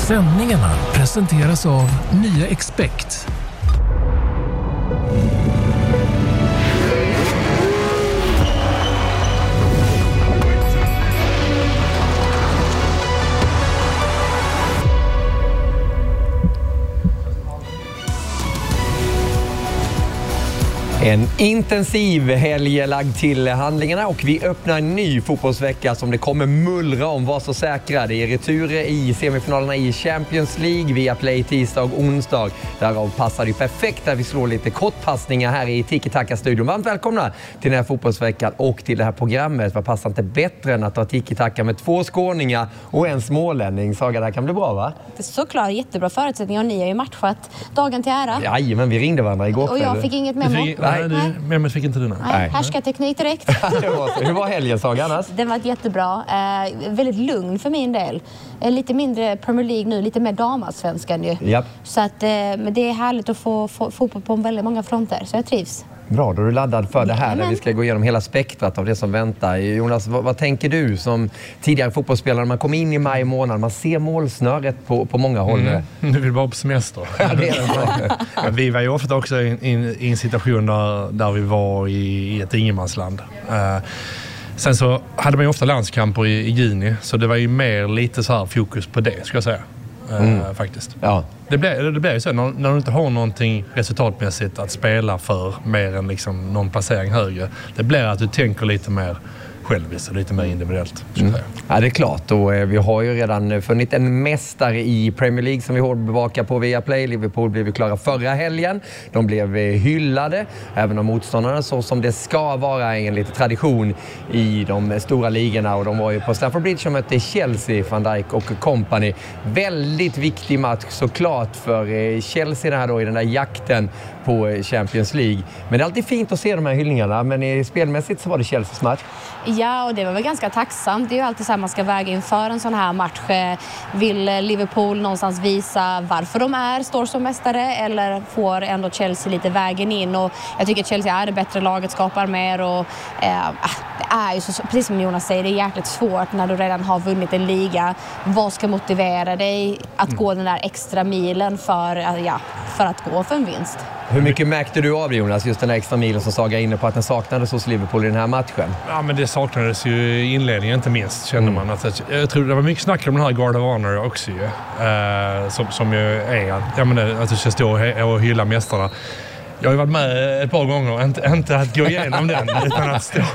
Sändningarna presenteras av Nya Expect. En intensiv helg är lagd till handlingarna och vi öppnar en ny fotbollsvecka som det kommer mullra om. Var så säkra. Det är returer i semifinalerna i Champions League via Play tisdag och onsdag. Därav passar det perfekt att vi slår lite kortpassningar här i Tiki-Taka-studion. Varmt välkomna till den här fotbollsveckan och till det här programmet. Vad passar inte bättre än att ta Tiki-Taka med 2 skåningar och en smålänning? Saga, det här kan bli bra, va? Det är såklart jättebra förutsättningar och ni har ju matchat dagen till ära. Ja, men vi ringde varandra igår. Och jag fick inget memo. Nej, fick inte du. Nej, härskarteknik direkt. Hur var helgen, Saga, annars? Den var jättebra. Väldigt lugn för min del. Lite mindre Premier League nu, lite mer damallsvenskan ju. Japp. Så att, men det är härligt att få fotboll på väldigt många fronter, så jag trivs. Bra, då är du laddad för det här. Vi ska gå igenom hela spektrat av det som väntar. Jonas, vad tänker du som tidigare fotbollsspelare? Man kommer in i maj månad, man ser målsnöret på många håll nu. Nu vill bara på semester. Vi var ju ofta också i en situation där vi var i ett ingenmansland. Sen så hade man ju ofta landskamper i juni, så det var ju mer lite så här fokus på det, ska jag säga. Faktiskt. Ja. Det blir ju så när du inte har någonting resultatmässigt att spela för mer än liksom någon placering högre. Det blir att du tänker lite mer själviskt och lite mer individuellt. Ja, det är klart. Och vi har ju redan funnit en mästare i Premier League som vi hårdbevakar på Viaplay. Liverpool blev klara förra helgen. De blev hyllade, även av motståndarna, så som det ska vara enligt tradition i de stora ligorna. Och de var ju på Stamford Bridge och mötte Chelsea, Van Dijk och company. Väldigt viktig match såklart för Chelsea det här då, i den där jakten på Champions League. Men det är alltid fint att se de här hyllningarna, men spelmässigt så var det Chelseas match. Ja, och det var väl ganska tacksamt. Det är ju alltid så här man ska väga inför en sån här match. Vill Liverpool någonstans visa varför de står som mästare, eller får ändå Chelsea lite vägen in? Och jag tycker att Chelsea är det bättre laget, skapar mer och det är ju så, precis som Jonas säger, det är jäkligt svårt när du redan har vunnit en liga. Vad ska motivera dig att gå den där extra milen för att gå för en vinst? Hur mycket märkte du av det, Jonas, just den här extra milen som Saga inne på att den saknades hos Liverpool i den här matchen? Ja, men det saknades ju i inledningen inte minst, kände man. Jag tror det var mycket snack om den här Guard of Honor också ju. Som ju är att du ska stå och hylla mästarna. Jag har ju varit med ett par gånger, inte att gå igenom den, utan att stå.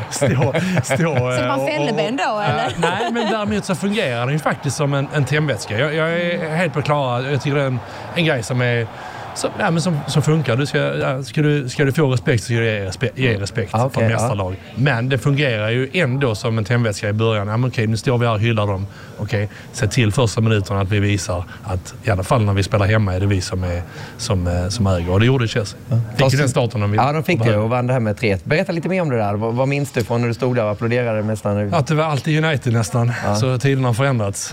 Så man fälleben då, eller? Nej, men däremot så fungerar den ju faktiskt som en tändvätska. Jag är helt på klara. Jag tycker det är en grej som är som funkar. Ska du få respekt så ska du ge respekt för mästarlag. Men det fungerar ju ändå som en tändvätska i början. Okej, nu står vi här och hyllar dem. Okej, se till första minuterna att vi visar att i alla fall när vi spelar hemma är det vi som äger. Och det gjorde Chelsea. Fick ju den starten de ville. Ja, de fick det och vann det här med 3. Berätta lite mer om det där. Vad minns du från när du stod där och applåderade nästan? Att det var alltid United nästan. Ja. Så tiden har förändrats.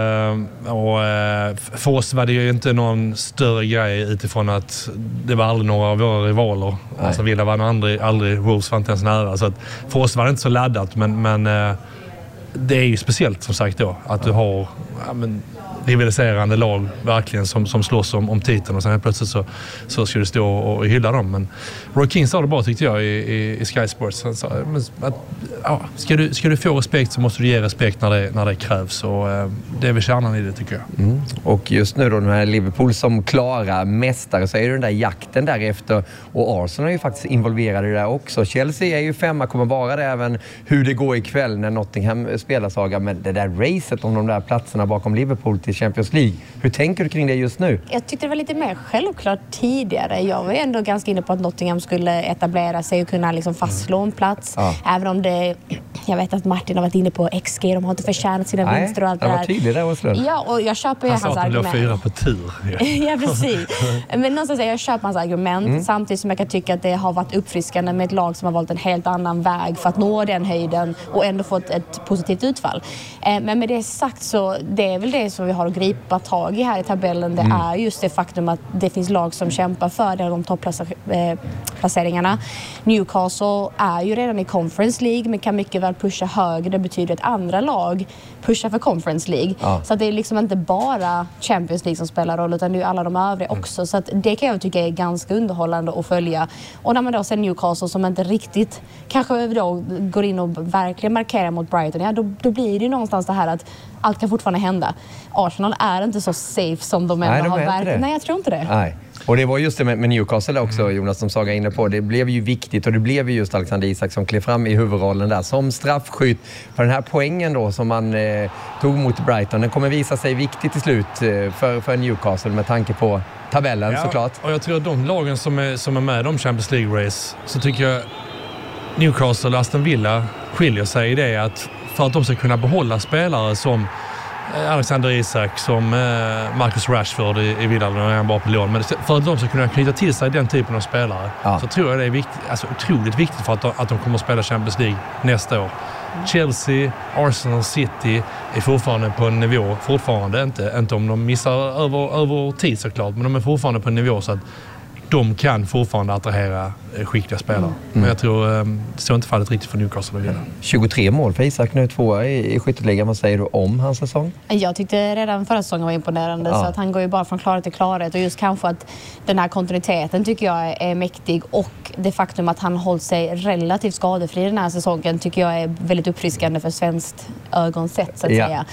För oss var det ju inte någon större grej utifrån att det var aldrig några av våra rivaler. Nej. Alltså Villa var aldrig Wolves var inte ens nära. Så att för oss var det inte så laddat, men det är ju speciellt som sagt då att du har rivaliserande lag verkligen som slåss om titeln, och sen plötsligt så ska du stå och hylla dem. Men Roy Keane sa det bra, tyckte jag, i Sky Sports. Han sa att ska du få respekt så måste du ge respekt när det krävs, och det är väl kärnan i det, tycker jag. Och just nu då, den här Liverpool som klara mästare, så är det den där jakten därefter, och Arsenal är ju faktiskt involverade i det där också. Chelsea är ju 5, kommer vara det även hur det går ikväll när Nottingham spelar, Saga, men det där racet om de där platserna bakom Liverpool till Champions League. Hur tänker du kring det just nu? Jag tyckte det var lite mer självklart tidigare. Jag var ju ändå ganska inne på att Nottingham skulle etablera sig och kunna liksom fastslå en plats. Ja. Även om det, jag vet att Martin har varit inne på XG, de har inte förtjänat sina vinster och allt det där. Nej, det var tydligt där också. Ja, och jag köper ju hans argument. Han sa att de 4 på tur. Ja, precis. Men någonstans jag köper hans argument, samtidigt som jag kan tycka att det har varit uppfriskande med ett lag som har valt en helt annan väg för att nå den höjden och ändå fått ett positivt utfall. Men med det sagt så, det är väl det som vi har har att gripa tag i här i tabellen, det är just det faktum att det finns lag som kämpar för det, de topplaceringarna. Newcastle är ju redan i Conference League men kan mycket väl pusha högre. Det betyder att andra lag pushar för Conference League. Så att det är liksom inte bara Champions League som spelar roll, utan det är alla de övriga också. Så att det kan jag tycka är ganska underhållande att följa. Och när man då ser Newcastle som inte riktigt kanske då går in och verkligen markerar mot Brighton, ja, då blir det ju någonstans det här att allt kan fortfarande hända. Arsenal är inte så safe som de ändå har verkat. Nej, jag tror inte det. Nej. Och det var just det med Newcastle också, Jonas, som Saga inne på. Det blev ju viktigt, och det blev ju just Alexander Isak som klev fram i huvudrollen där som straffskytt. För den här poängen då som man tog mot Brighton, den kommer visa sig viktig till slut för Newcastle med tanke på tabellen, såklart. Och jag tror att de lagen som är med om Champions League-race, så tycker jag Newcastle och Aston Villa skiljer sig i det att för att de ska kunna behålla spelare som Alexander Isak, som Marcus Rashford i Villa, när han var på lån, men för att de ska kunna knyta till sig den typen av spelare, så tror jag det är viktigt, alltså otroligt viktigt för att de kommer att spela Champions League nästa år. Chelsea, Arsenal, City är fortfarande på en nivå, inte om de missar över tid såklart, men de är fortfarande på en nivå så att de kan fortfarande attrahera skickliga spelare. Men jag tror det är inte fallet riktigt för Newcastle att vinna. 23 mål för Isak, nu 2 i skytteligan. Vad säger du om hans säsong? Jag tyckte redan förra säsongen var imponerande, så att han går ju bara från klarhet till klarhet, och just kanske att den här kontinuiteten tycker jag är mäktig, och det faktum att han hållit sig relativt skadefri den här säsongen tycker jag är väldigt uppfriskande för svenskt ögonsätt, så att säga.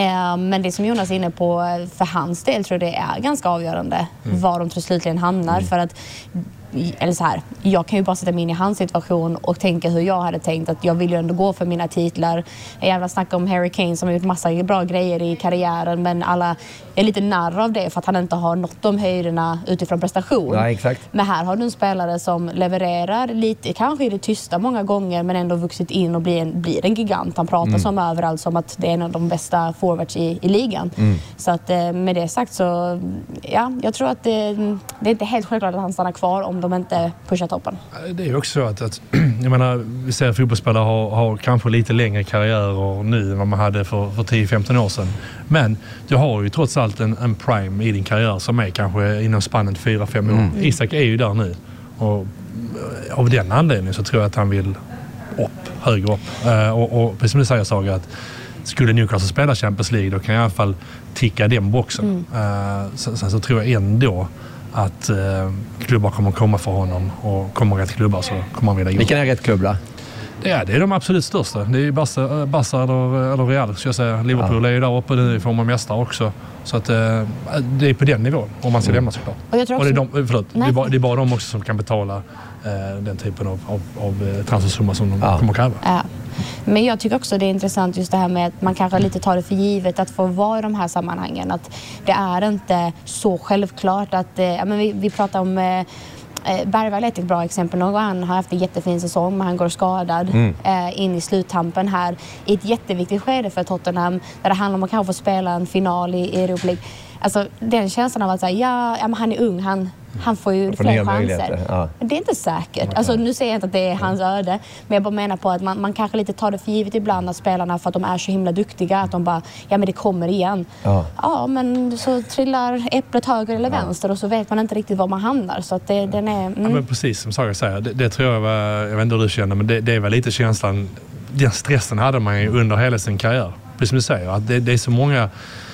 Men det som Jonas är inne på, för hans del tror jag det är ganska avgörande var de till slutligen hamnar, för att eller så här, jag kan ju bara sätta mig in i hans situation och tänka hur jag hade tänkt, att jag vill ju ändå gå för mina titlar. Jag jävla snackar om Harry Kane som har gjort massa bra grejer i karriären, men alla är lite narr av det för att han inte har nått de höjderna utifrån prestation. Ja, exakt. Men här har du en spelare som levererar lite, kanske i det tysta många gånger, men ändå vuxit in och blir en gigant. Han pratar som överallt som att det är en av de bästa forwards i ligan. Så att med det sagt så, ja, jag tror att det är inte helt självklart att han stannar kvar om de inte pushar toppen. Det är ju också så att jag menar, vi ser fotbollsspelare har kanske lite längre karriärer nu än vad man hade för 10-15 år sedan. Men du har ju trots allt en prime i din karriär som är kanske inom spannet 4-5 år. Isak är ju där nu. Och av den anledningen så tror jag att han vill högre upp. Och precis som du säger, Saga, att skulle Newcastle spela Champions League, då kan jag i alla fall ticka den boxen. Sen så tror jag ändå att klubbar kommer komma för honom, och kommer rätt klubbar så kommer han vilja gå. Vilken är rätt klubb då? Ja, det är de absolut största. Det är ju Barca eller Real, ska jag säga. Liverpool är ju där uppe nu i form av mästare också. Så att det är på den nivån om man ska lämna såklart. Och jag tror också... det är bara de också som kan betala den typen av transfersumma som de kommer kräva. Ja. Men jag tycker också det är intressant just det här med att man kanske lite tar det för givet att få vara i de här sammanhangen. Att det är inte så självklart att... vi pratar om... Bergvall är ett bra exempel. Han har haft en jättefin säsong, men han går skadad in i sluttampen här i ett jätteviktigt skede för Tottenham, där det handlar om att kanske få spela en final i Europa League. Alltså den känslan av att säga, men han är ung, han får ju fler chanser. Ja. Det är inte säkert. Alltså, nu säger jag inte att det är hans öde, men jag bara menar på att man kanske lite tar det för givet ibland att spelarna, för att de är så himla duktiga, att de bara, men det kommer igen. Ja, men så trillar äpplet höger eller vänster och så vet man inte riktigt var man hamnar. Så att den är... Ja, men precis som Saga säger, det tror jag var, jag vet inte hur du känner, men det var lite känslan, den stressen hade man ju under hela sin karriär. Precis som du säger, att det är så många...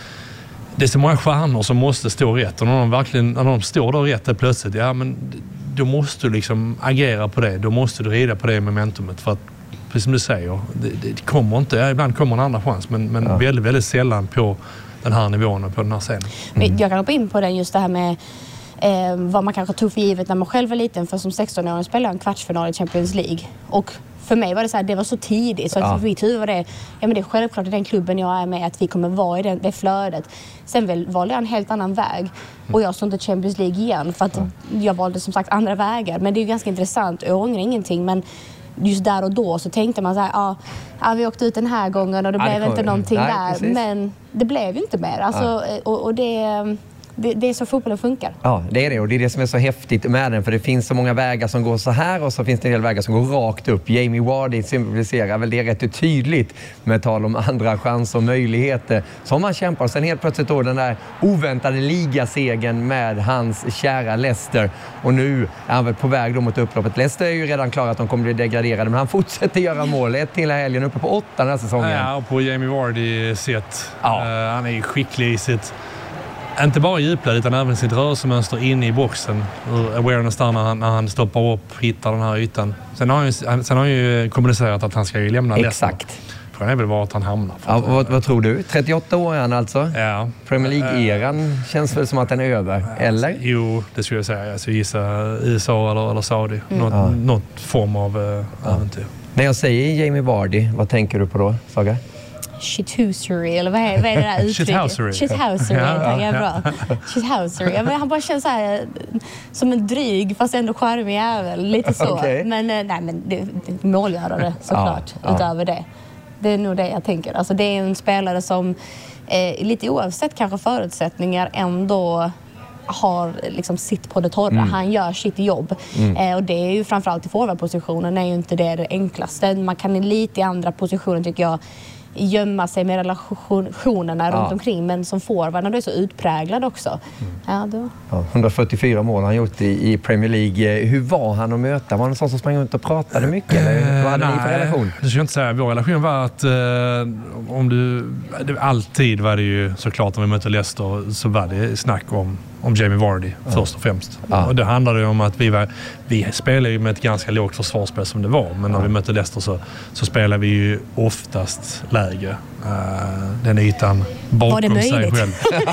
Det är så många stjärnor som måste stå rätt, och när de står där rätt plötsligt, men då måste du liksom agera på det. Då måste du rida på det momentumet, för att precis som du säger, det kommer inte, ibland kommer en andra chans, men väldigt, väldigt sällan på den här nivån och på den här scenen. Jag kan hoppa in på det, just det här med vad man kanske tog för givet när man själv var liten, för som 16-åring spelade jag en kvartsfinal i Champions League, och för mig var det så här, det var så tidigt, så att för mitt huvud var det, men det är självklart i den klubben jag är med att vi kommer vara i det flödet. Sen valde jag en helt annan väg, och jag stod inte Champions League igen för att jag valde som sagt andra vägar, men det är ju ganska intressant, jag ångrar ingenting, men just där och då så tänkte man så här, vi åkte ut den här gången och det blev inte någonting där, men det blev ju inte mer. Alltså, och det är så fotbollen funkar. Ja, det är det. Och det är det som är så häftigt med den. För det finns så många vägar som går så här och så finns det en del vägar som går rakt upp. Jamie Vardy symboliserar väl det rätt tydligt med tal om andra chanser och möjligheter som man kämpar. Och sen helt plötsligt då den där oväntade ligasegen med hans kära Leicester. Och nu är han väl på väg då mot upploppet. Leicester är ju redan klar att de kommer bli degraderade, men han fortsätter göra mål. Ett till helgen uppe på 8 den här säsongen. Ja, och på Jamie Vardy sätt. Ja. Han är ju skicklig i sitt, inte bara djupled utan även sitt rörelsemönster inne i boxen. Awareness där när han stoppar upp, hittar den här ytan. Sen har han ju kommunicerat att han ska ju lämna Leicester. Exakt. Frågan är väl vart han hamnar. Ja, vad tror du? 38 år är han alltså? Ja. Premier League-eran känns väl som att den är över, eller? Jo, det skulle jag säga. Alltså gissa USA eller Saudi. Något form av äventyr. När jag säger Jamie Vardy, vad tänker du på då, Saga? Shithousery, eller vad är det där uttrycket? Shithousery, ja, bra. Shithousery. Ja, men han bara känns så här som en dryg fast ändå charmig jävel, lite så. Okay. Men nej, men det målgörare såklart, utöver det. Det är nog det jag tänker. Alltså det är en spelare som lite oavsett kanske förutsättningar ändå har liksom sitt på det torra. Han gör sitt jobb. Och det är ju framförallt i forwardpositionen är ju inte det enklaste. Man kan lite i andra positioner tycker jag gömma sig med relationerna runt omkring, men som forward när du är så utpräglad också. Ja, då. 144 mål han gjort i Premier League. Hur var han att möta? Var han en sån som sprang runt och pratade mycket? Eller vad hade ni för relation? Det ska jag inte säga. Vår relation var att alltid var det ju såklart om vi mötte Leicester så var det snack om Jamie Vardy först och främst. Och det handlade ju om att vi spelade ju med ett ganska lågt försvarsspel som det var, men när vi mötte Leicester så spelade vi ju oftast lägre. Den ytan bakom sig själv.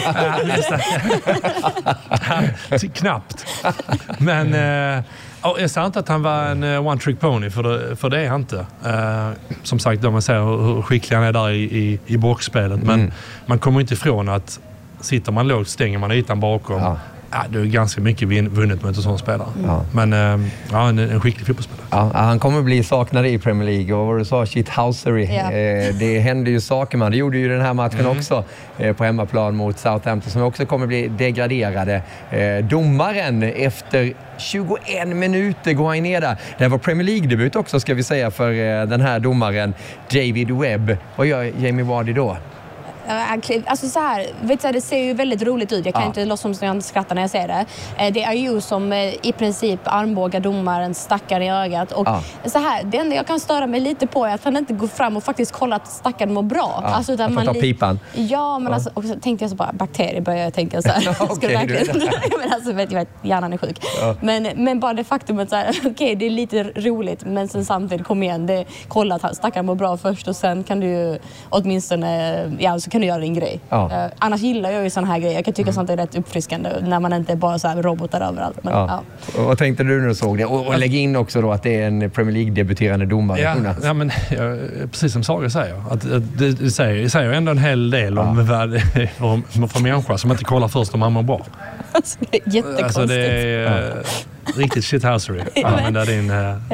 Knappt. Men jag sa inte att han var en one-trick pony, för det är han inte. Som sagt, man ser hur skicklig han är där i boxspelet. Men man kommer inte ifrån att sitter man lågt, stänger man ytan bakom. Det är ganska mycket vunnet mot en sån spelare. Men en skicklig fotbollsspelare. Han kommer bli saknad i Premier League. Och vad du sa, shithousery. Det hände ju saker, man. Det gjorde ju den här matchen också på hemmaplan mot Southampton som också kommer bli degraderade. Domaren efter 21 minuter går han ner där. Det var Premier League-debut också ska vi säga för den här domaren David Webb. Vad gör Jamie Vardy då? Alltså så här, vet du, det ser ju väldigt roligt ut. Jag kan inte låtsas som jag skrattar när jag ser det. Det är ju som i princip armbågar domaren, stackar i ögat. Och så här, det enda jag kan störa mig lite på är att han inte går fram och faktiskt kollar att stackaren mår bra. Alltså, att man tar pipan. Ja, men alltså, och så tänkte jag så bara, bakterier börjar jag tänka så här. Ska det verkligen? Men alltså, vet jag, hjärnan är sjuk. Men bara det faktum att så här, okej, det är lite roligt, men sen samtidigt, kom igen, kolla att stackaren mår bra först och sen kan du ju åtminstone, så kan du göra din grej. Annars gillar jag ju sån här grejer. Jag kan tycka sånt är rätt uppfriskande när man inte bara så här robotar överallt. Men, Vad tänkte du när du såg det? Och lägg in också då att det är en Premier League-debuterande domare. Ja, men precis som Saga säger. Att det säger ändå en hel del om vad det är för människor som inte kollar först om han mår bra. Alltså, det är jättekonstigt. Alltså, det är riktigt shithousery. Använda din...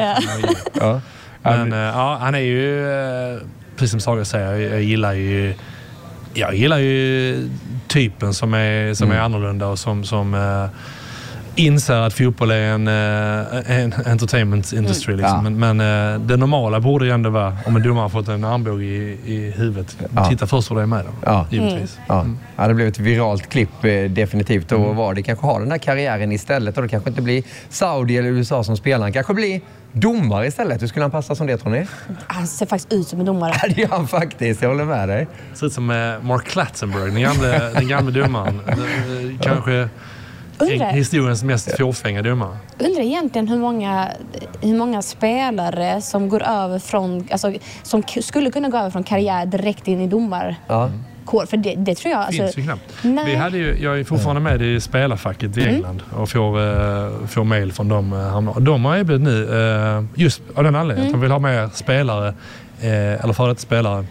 Men han är ju... precis som Saga säger, jag gillar ju typen som är annorlunda och som inser att fotboll är en entertainment industry. Liksom. Men det normala borde ju ändå vara, om en domare har fått en armbåge i huvudet, titta först vad det är med dem. Givetvis. Det blev ett viralt klipp definitivt. Och var det kanske har den här karriären istället, och det kanske inte blir Saudi eller USA som spelar, han kanske blir domare istället. Hur skulle han passa som det, tror ni? Han ser faktiskt ut som en domare. Ja, det gör han faktiskt. Jag håller med dig. Ser ut som Mark Clattenburg, den gamla domaren. Kanske historiens mest fåfänga domare. Undrar egentligen hur många spelare som går över från, alltså, som skulle kunna gå över från karriär direkt in i domar. För det tror jag... Finns ju knappt. Jag är fortfarande med i spelarfacket i England och får mejl från dem. De har erbjudit nu, just av den anledningen, att de vill ha mer spelare, eller före detta spelare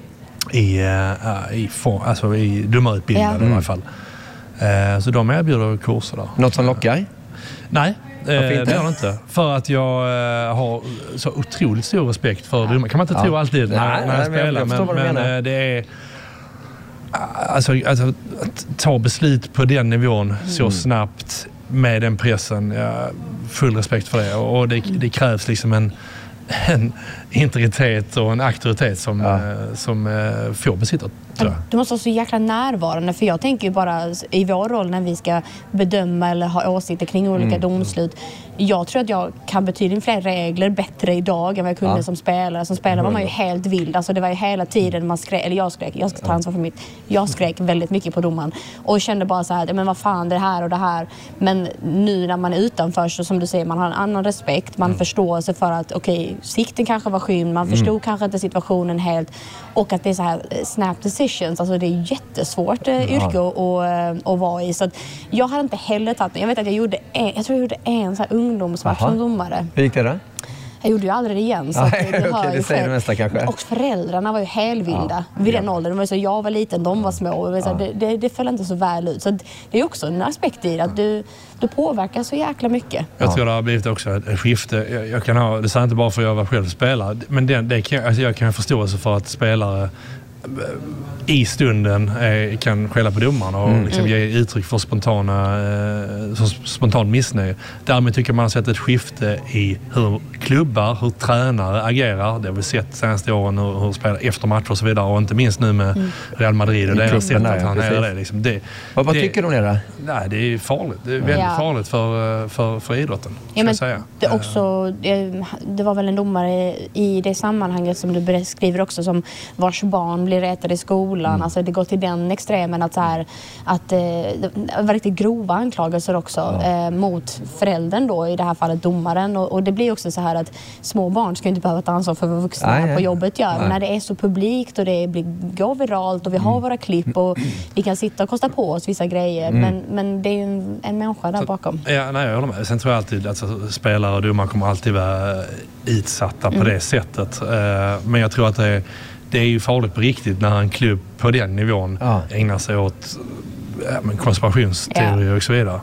i domarutbildade i alla fall. Så de erbjuder kurser där. Något som lockar? Nej, det gör det inte. För att jag har så otroligt stor respekt för domare. Kan man inte tro alltid när jag spelar. Men det är... Alltså att ta beslut på den nivån så snabbt med den pressen, full respekt för det. Och det krävs liksom en integritet och en auktoritet som får besitta, tror jag. Du måste vara så jäkla närvarande, för jag tänker ju bara i vår roll när vi ska bedöma eller ha åsikter kring olika domslut. Jag tror att jag kan betydligt fler regler bättre idag än vad jag kunde som spelare. Som spelare var man ju helt vild. Alltså det var ju hela tiden man skrek, eller jag ska ta ansvar för mitt. Jag skrek väldigt mycket på domaren och kände bara så här, men vad fan, det här och det här. Men nu när man är utanför, så som du säger, man har en annan respekt. Man förstår sig för att sikten kanske var skymd. Man förstod kanske inte situationen helt. Och att det är så här snap decisions. Alltså det är jättesvårt yrke att vara i. Så att jag hade inte heller tagit. Jag vet att jag tror jag gjorde en så här ungdomsmatch som domare. Hur gick det då? Jag gjorde ju aldrig det igen. Så det säger du nästa kanske. Och föräldrarna var ju helvilda vid den åldern. Det var så, jag var liten, de var små. Det föll inte så väl ut. Så det är också en aspekt i det, att du påverkar så jäkla mycket. Jag tror det har blivit också ett skifte. Jag kan ha, det säger inte bara för att jag var själv spelare, men jag kan förstå sig för att spelare i stunden kan skälla på domarna och liksom ge uttryck för spontan missnöje. Därmed tycker man har sett ett skifte i hur klubbar, hur tränare agerar. Det har vi sett senaste åren, hur spelare efter matcher och så vidare, och inte minst nu med Real Madrid och deras sätt att hantera det. Liksom. Vad tycker du om det? Nej, det är farligt. Det är väldigt farligt för idrotten. Det var väl en domare i det sammanhanget som du beskriver också, som vars barn blir rättade i skolan. Alltså det går till den extremen att det var riktigt grova anklagelser också mot föräldern då, i det här fallet domaren. Och det blir också så här att små barn ska inte behöva ta ansvar för vad vuxna på jobbet gör. Men när det är så publikt och det går viralt och vi har våra klipp och vi kan sitta och kosta på oss vissa grejer. Men det är ju en människa där bakom. Jag håller med. Sen tror jag alltid att spelare och domare kommer alltid vara utsatta på det sättet. Men jag tror att det är ju farligt på riktigt när en klubb på den nivån ägnar sig åt konspirationsteorier och så vidare.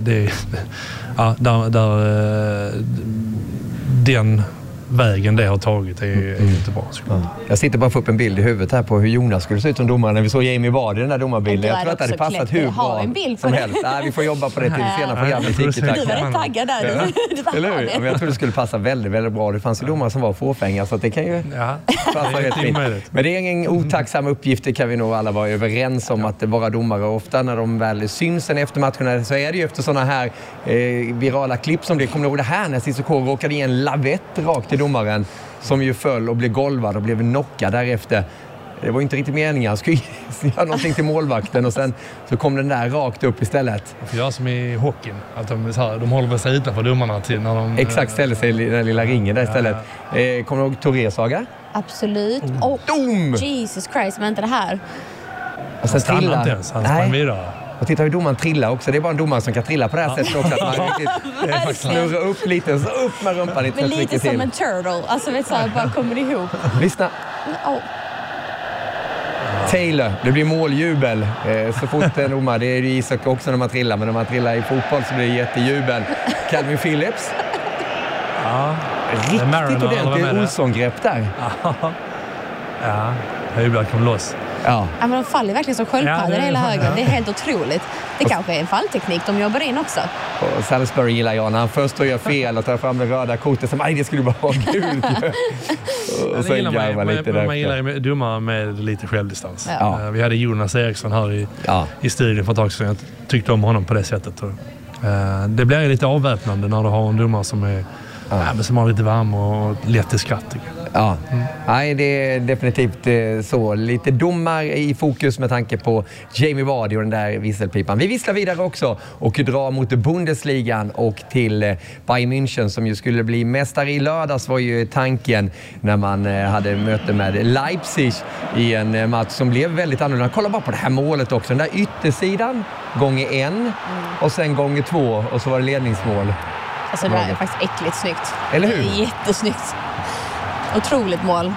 Den vägen det har tagit är inte bra. Jag sitter bara för upp en bild i huvudet här på hur Jonas skulle se ut som domare när vi såg Jamie Vardy i den där domarbilden. Jag tror att det hade passat hur bra som helst. Vi får jobba på det till senare programmet. Du var rätt taggad där. Eller hur? Men jag tror det skulle passa väldigt, väldigt bra. Det fanns ju domare som var fåfänga, så att det kan ju passa rätt fint. Men det är ingen otacksam uppgift, det kan vi nog alla vara överens om, att vara domare. Ofta när de väl syns efter matcherna, så är det ju efter sådana här virala klipp som det. Kommer ihåg det här när Cissoko råkade i en lavett rakt till domaren, som ju föll och blev golvad och blev knockad därefter. Det var inte riktigt meningen. Han skulle göra någonting till målvakten och sen så kom den där rakt upp istället. För jag som i hockeyn, att de håller väl sig utanför domarna till när de... Exakt, ställer sig i den lilla ringen där istället. Kommer du ihåg Touré, Saga? Absolut. Och Jesus Christ, men inte det här. Och sen han stannade inte ens, han sprang vidare. Och titta hur domaren trillar också. Det är bara en domare som kan trilla på det här sättet också. Att man riktigt snurrar upp lite och så upp med rumpan lite. Men lite som en turtle. Alltså vet så här, bara kommer ihop. Lyssna. Taylor, det blir måljubel så fort en domare. Det är ju Isak också när man trillar. Men när man trillar i fotboll så blir det jättejubel. Calvin Phillips. Riktigt ordentligt Olsson-grepp där. Höjblad kom loss. Ja, men de faller verkligen som sköldpaddor hela högen. Det är helt otroligt. Det kanske är en fallteknik de jobbar in också. Och Salisbury gillar jag när han först gör fel och tar fram det röda kortet som det skulle bara vara gult. Och sen garvar lite där. Man gillar ju domare med lite självdistans. Vi hade Jonas Eriksson här i studion för ett tag sedan. Jag tyckte om honom på det sättet. Det blir lite avväpnande när du har en domare som är som har lite varm och lätt i skratt, tycker jag. Nej, det är definitivt så. Lite domar i fokus med tanke på Jamie Vardy och den där visselpipan. Vi visslar vidare också och drar mot Bundesligan och till Bayern München som ju skulle bli mästare i lördags, var ju tanken när man hade möte med Leipzig i en match som blev väldigt annorlunda. Kolla bara på det här målet också. Den där yttersidan gånger 1 och sen gånger 2 och så var det ledningsmål. Alltså det här är faktiskt äckligt snyggt. Eller hur? Det är jättesnyggt. Otroligt mål.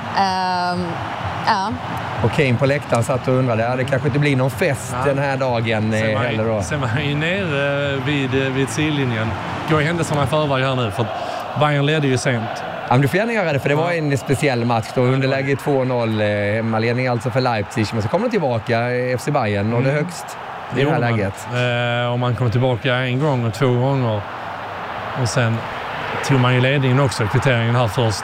Och Kane på läktaren satt och undrade, det kanske inte blir någon fest den här dagen heller då. Sen var han ju nere vid sidlinjen. Går i händelserna i förväg här nu, för Bayern ledde ju sent. Ja, men du får gärna göra det, för det var en speciell match då. Underläge 2-0, hemmaledning alltså för Leipzig. Men så kommer de tillbaka, FC Bayern, och det högst i det här läget. Om man kommer tillbaka en gång och 2 gånger. Och sen tog man ju ledningen också, kvitteringen här först.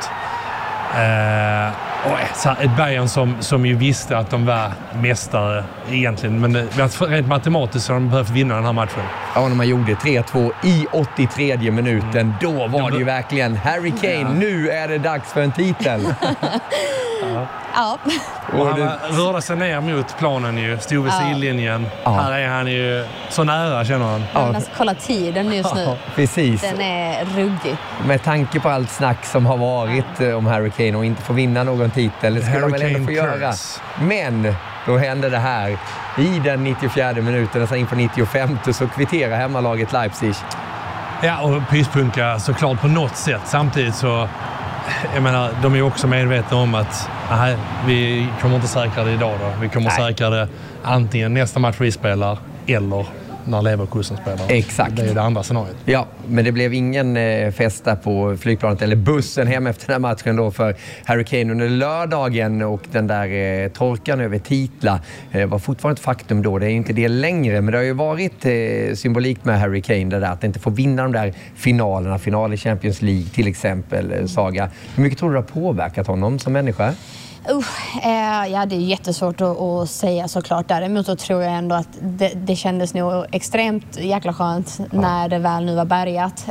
Ett Bayern som ju visste att de var mästare egentligen. Men rent matematiskt så har de behövt vinna den här matchen. Ja, när man gjorde 3-2 i 83:e minuten, då var det ju verkligen Harry Kane, nu är det dags för en titel. Ja. Och han rörde sig ner mot planen ju, stod vid sidlinjen. Här är han ju så nära, känner han. Ja. Kolla tiden just nu. Precis. Den är ruggig. Med tanke på allt snack som har varit om Harry Kane och inte få vinna någon titel, det ska de väl ändå få göra. Men då hände det här i den 94:e minuten, alltså inför 95:e, så kvitterar hemmalaget Leipzig. Ja, och pyspunka såklart på något sätt. Samtidigt så, jag menar, de är ju också medvetna om att vi kommer inte säkra det idag då. Vi kommer säkra det antingen nästa match vi spelar eller när Leverkusen spelar. Exakt. Det är det andra scenariot. Ja, men det blev ingen fest där på flygplanet eller bussen hem efter den här matchen då för Harry Kane under lördagen, och den där torkan över titlar var fortfarande ett faktum då. Det är inte det längre, men det har ju varit symbolikt med Harry Kane det där, att inte få vinna de där finalerna, final i Champions League till exempel, Saga. Hur mycket tror du har påverkat honom som människa? Ja, det är jättesvårt att säga såklart. Däremot så tror jag ändå att det kändes nog extremt jäkla skönt när det väl nu var bärgat.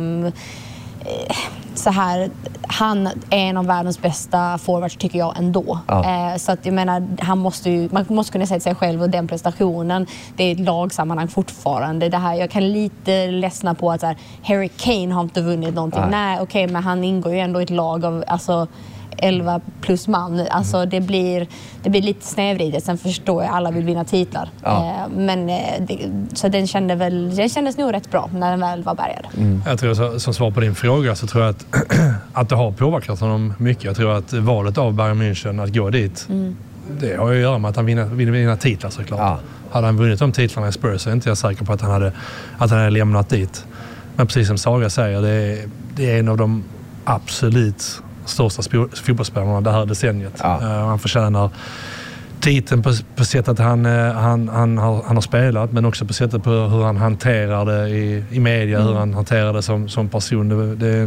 Så här, han är en av världens bästa forwards tycker jag ändå. Så att jag menar, man måste kunna säga till sig själv, och den prestationen, det är ett lagsammanhang fortfarande. Det här, jag kan lite ledsna på att så här, Harry Kane har inte vunnit någonting. Nej, okej, men han ingår ju ändå i ett lag av 11 plus man. Alltså det blir lite snävridet. Sen förstår jag, alla vill vinna titlar. Så den kändes nog rätt bra när den väl var bärgad. Jag tror, som svar på din fråga, så tror jag att det har påverkat honom mycket. Jag tror att valet av Bayern München att gå dit, det har ju att göra med att han vill vinna titlar såklart. Hade han vunnit de titlarna i Spurs så är inte jag säker på att han hade lämnat dit. Men precis som Saga säger, det är en av de absolut största fotbollsspelarna det här decenniet. Han förtjänar titeln på sättet han har spelat, men också på sättet på hur han hanterar det i media, hur han hanterar det som person. Det är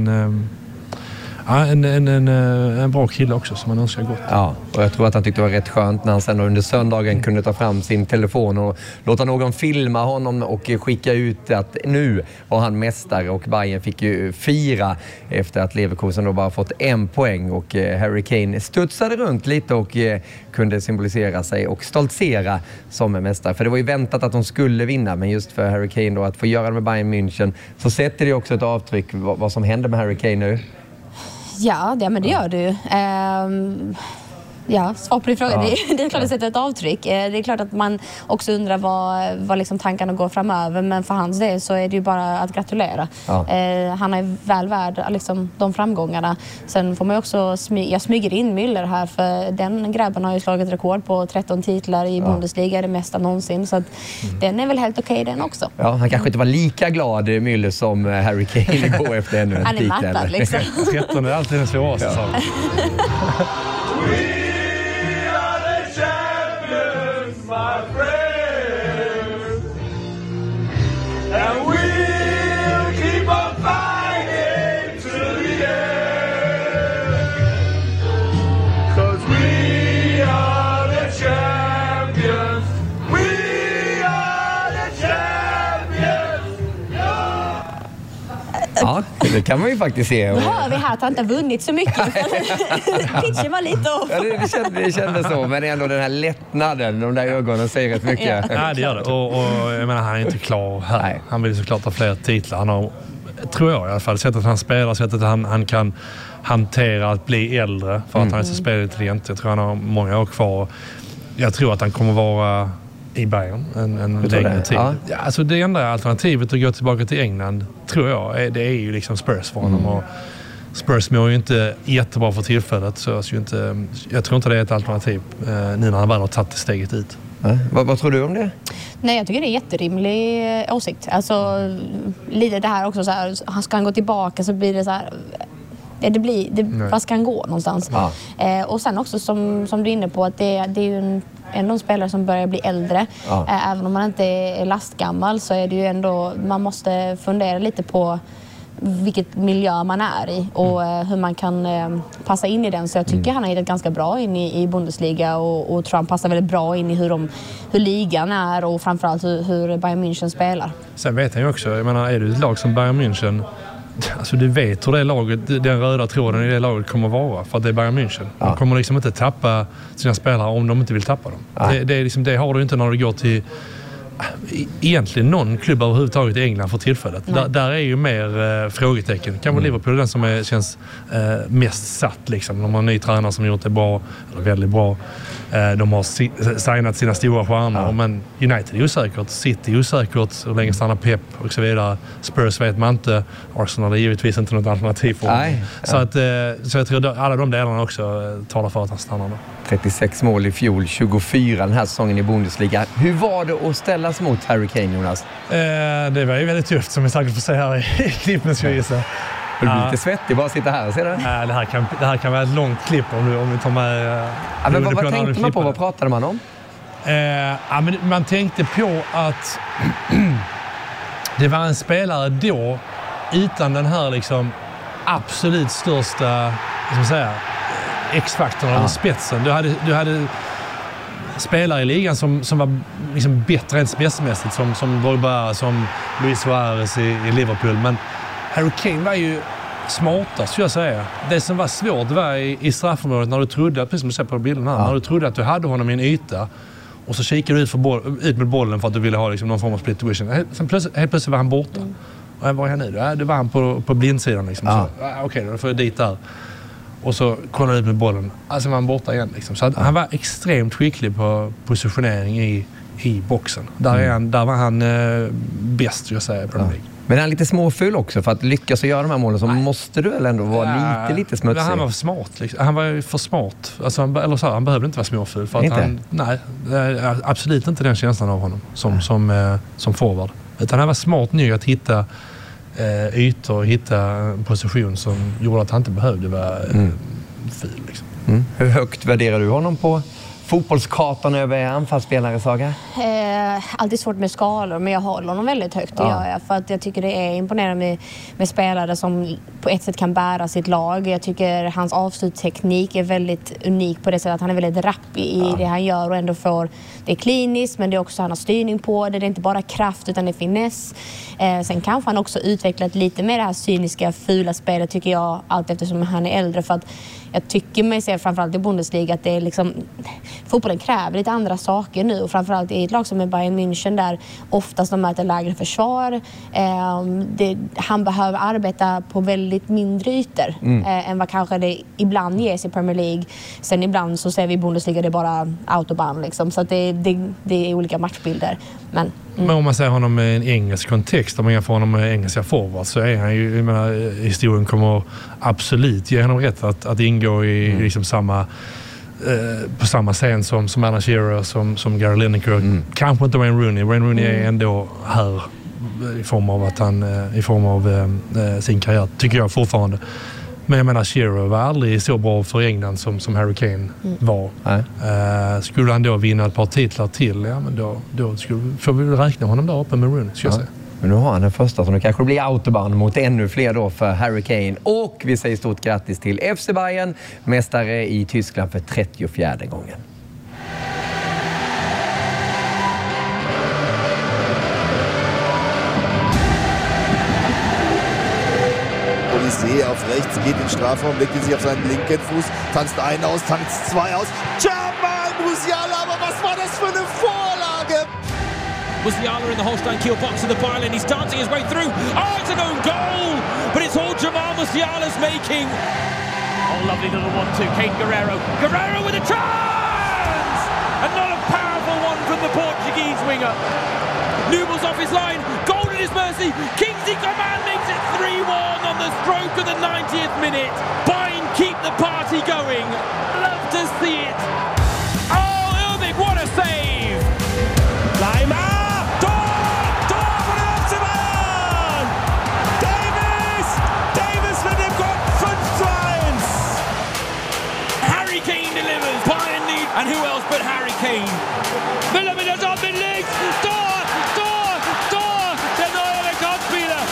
en bra kille också som man önskar gott. Ja, och jag tror att han tyckte det var rätt skönt när han sen under söndagen kunde ta fram sin telefon och låta någon filma honom och skicka ut att nu var han mästare, och Bayern fick ju fira efter att Leverkusen då bara fått 1 poäng, och Harry Kane studsade runt lite och kunde symbolisera sig och stoltsera som mästare. För det var ju väntat att de skulle vinna, men just för Harry Kane då att få göra det med Bayern München, så sätter det också ett avtryck vad som händer med Harry Kane nu. Ja, men det gör du. Svar på din fråga. Det är klart att det sätter ett avtryck. Det är klart att man också undrar vad liksom tankarna går framöver. Men för hans del så är det ju bara att gratulera. Han är väl värd liksom, de framgångarna. Sen får man ju också jag smyger in Müller här, för den grabben har ju slagit rekord på 13 titlar i Bundesliga, det mesta någonsin. Så att den är väl helt okej den också. Ja, han kanske inte var lika glad Müller som Harry Kane igår efter ännu en titel. Han är mattad liksom. 13 är alltid den svåraste saken. And we'll keep on fighting to the end, 'cause we are the champions, we are the champions. Ja, det kan man ju faktiskt se. Då hör vi här att han inte vunnit så mycket. Pitchen var lite off. Ja, det kändes så, men ändå den här lättnaden, de där ögonen säger rätt mycket. Ja, det gör det. Och jag menar, han är inte klar här. Nej. Han vill såklart ha fler titlar. Han har, tror jag i alla fall, sättet han spelar, sättet han kan hantera att bli äldre, för att han är så spelintelligent. Jag tror han har många år kvar. Jag tror att han kommer vara i Bayern en längre tid. Ja, alltså det enda alternativet att gå tillbaka till England, tror jag, det är ju liksom Spurs för honom. Och Spurs mår ju inte jättebra för tillfället, så jag tror inte det är ett alternativ nu när han väl har tagit steget ut. Vad tror du om det? Nej, jag tycker det är en jätterimlig åsikt. Alltså, lite det här också så här, ska han gå tillbaka så blir det så här, vad ska han gå någonstans? Ja. Och sen också som du är inne på att det är ju en spelare som börjar bli äldre. Ja. Även om man inte är lastgammal så är det ju ändå, man måste fundera lite på vilket miljö man är i och hur man kan passa in i den. Så jag tycker han har hittat ganska bra in i Bundesliga och tror han passar väldigt bra in i hur ligan är och framförallt hur Bayern München spelar. Sen vet han ju också, jag menar, är du ett lag som Bayern München, alltså du vet hur det laget, den röda tråden i det laget kommer vara, för att det är Bayern München. Ja. De kommer liksom inte tappa sina spelare om de inte vill tappa dem. Det är liksom, det har du inte när du går till egentligen någon klubb överhuvudtaget i England för tillfället. Där är ju mer frågetecken. Kanske Liverpool är den som känns mest satt liksom. De har en ny tränare som gjort det bra, eller väldigt bra. De har signat sina stora stjärnor, men United är osäkert, City är osäkert, hur länge stannar Pep och så vidare. Spurs vet man inte, Arsenal är givetvis inte något alternativ för honom. Så jag tror att alla de delarna också talar för att han stannar där. 36 mål i fjol, 24 den här säsongen i Bundesliga. Hur var det att ställas mot Harry Kane, Jonas? Det var ju väldigt tufft, som jag säkert får säga här i klippen, ska jag gissa. Du blir lite svettig bara att sitta här och se det. Det här kan vara ett långt klipp om vi tar med... Men vad tänkte man på? Vad pratade man om? Men man tänkte på att det var en spelare då utan den här liksom absolut största, ska man säga, X-faktorn eller spetsen. Du hade spelare i ligan som var liksom bättre än spetsmässigt, som Drogba, som Luis Suarez i Liverpool. Men Harry Kane var ju smartast, skulle jag säga. Det som var svårt var i straffområdet när du trodde, precis som du ser på bilden här, när du trodde att du hade honom i en yta och så kikade du ut med bollen för att du ville ha liksom någon form av split vision. Helt plötsligt var han borta. Och var är han nu? Det var han på blindsidan liksom. Okej, då får jag dit där. Och så kollade ut med bollen. Alltså var han borta igen liksom. Så han var extremt skicklig på positionering i boxen. Där var han bäst, skulle jag säga, på Premier League. Men han är lite småfull också. För att lyckas göra de här målen så måste du väl ändå vara lite smutsig. Han var för smart. Liksom. Han var ju för smart. Alltså, han behövde inte vara småfull. För att absolut inte den känslan av honom som forward. Utan han var smart nu att hitta ytor och hitta en position som gjorde att han inte behövde vara fil. Liksom. Hur högt värderar du honom på fotbollskartan över anfallsspelare, Saga? Alltid svårt med skalor, men jag håller honom väldigt högt. Det gör jag, för att jag tycker det är imponerande med spelare som på ett sätt kan bära sitt lag. Jag tycker hans avslutsteknik är väldigt unik på det sättet att han är väldigt rapp i det han gör och ändå får det är kliniskt, men det är också han har styrning på det. Det är inte bara kraft utan det är finess. Sen kanske han också utvecklat lite mer det här cyniska, fula spelet, tycker jag, allt eftersom han är äldre. För att jag tycker mig se framförallt i Bundesliga att det är liksom, fotbollen kräver lite andra saker nu, och framförallt i ett lag som är Bayern München där oftast de möter lägre försvar. Han behöver arbeta på väldigt mindre ytor än vad kanske det ibland ges i Premier League. Sen ibland så ser vi i Bundesliga det är bara autobahn liksom, så att det är olika matchbilder. Men om man ser honom i en engelsk kontext, om man jämför honom med engelska forward, så är han ju, jag menar, historien kommer absolut ge honom rätt att ingå i liksom på samma scen som Alan Shearer, som Gary Lineker. Kanske inte Wayne Rooney. Wayne Rooney är ändå här i form av sin karriär, tycker jag fortfarande. Men jag menar, Shearer var aldrig så bra för England som Harry Kane var. Skulle han då vinna ett par titlar till, men då får vi räkna honom där uppe med Rooney, ska jag säga. Men nu har han den första, så nu kanske det blir autobahn mot ännu fler då för Harry Kane. Och vi säger stort grattis till FC Bayern, mästare i Tyskland för 34:e gången. Olise auf rechts, geht in den Strafraum, legt ihn sich auf seinen linken Fuß, tanzt einen aus, tanzt zwei aus. Jamal Musiala, aber was war das für eine Vorlage? Musiala in the Holstein Kiel box of the Bayern. He's dancing his way through. Oh, it's an own goal! But it's all Jamal Musiala's making. Oh, lovely little 1-2. Kane Guerrero. Guerrero with a chance! Another powerful one from the Portuguese winger. Newell's off his line. Goal at his mercy. Kingsley Coman makes it 3-1 on the stroke of the 90th minute. Bayern keep the party going. Love to see it. Oh, Ilvik, what a save! Leimer! Davis mit dem Kopf 5-2. Kane. Müller med det av med links. Tor! Den neue Rekordspieler.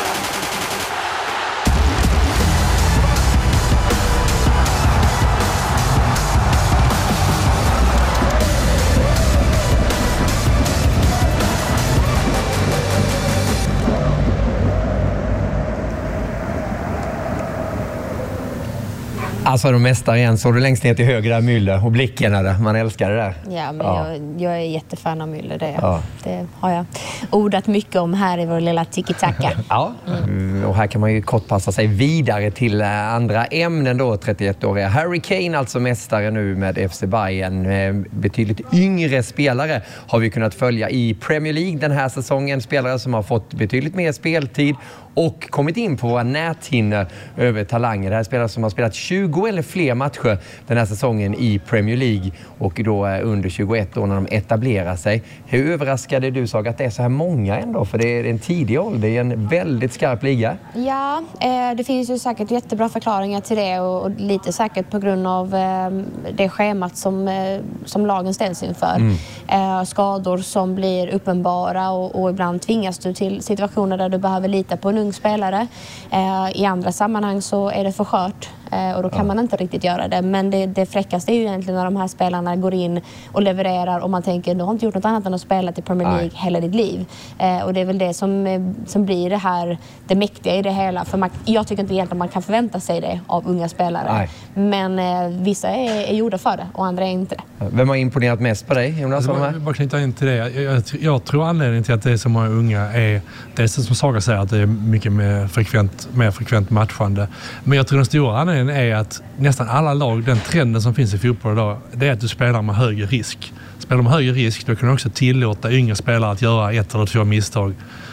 Alltså de mästare igen, så du längst ner till höger där Müller och blicken där, man älskar det där. Ja, men jag är jättefan av Müller, det har jag ordat mycket om här i vår lilla tiki-taka. Ja, och här kan man ju kort passa sig vidare till andra ämnen då, 31-åriga Harry Kane, alltså mästare nu med FC Bayern. Betydligt yngre spelare har vi kunnat följa i Premier League den här säsongen, spelare som har fått betydligt mer speltid och kommit in på våra näthinnor över talanger. Det här är spelare som har spelat 20 eller fler matcher den här säsongen i Premier League och då under 21 år när de etablerar sig. Hur överraskade du såg att det är så här många ändå? För det är en tidig ålder, det är en väldigt skarp liga. Ja, det finns ju säkert jättebra förklaringar till det och lite säkert på grund av det schemat som lagen ställs inför. Skador som blir uppenbara och ibland tvingas du till situationer där du behöver lita på en ung spelare. I andra sammanhang så är det för skört och då kan man inte riktigt göra det. Men det fräckaste är ju egentligen när de här spelarna går in och levererar och man tänker, du har inte gjort något annat än att spela till Premier League hela ditt liv. Och det är väl det som blir det mäktiga i det hela. För jag tycker inte egentligen man kan förvänta sig det av unga spelare. Men vissa är gjorda för det och andra är inte det. Vem har imponerat mest på dig, Jonas? Jag bara knyta in till det. Jag tror anledningen till att det är så många unga är det som Saga säger, att det är mycket mer frekvent matchande. Men jag tror den stora anledningen är att nästan alla lag, den trenden som finns i fotboll idag, det är att du spelar med högre risk. Spelar med högre risk, då kan du också tillåta yngre spelare att göra 1 eller 2 misstag.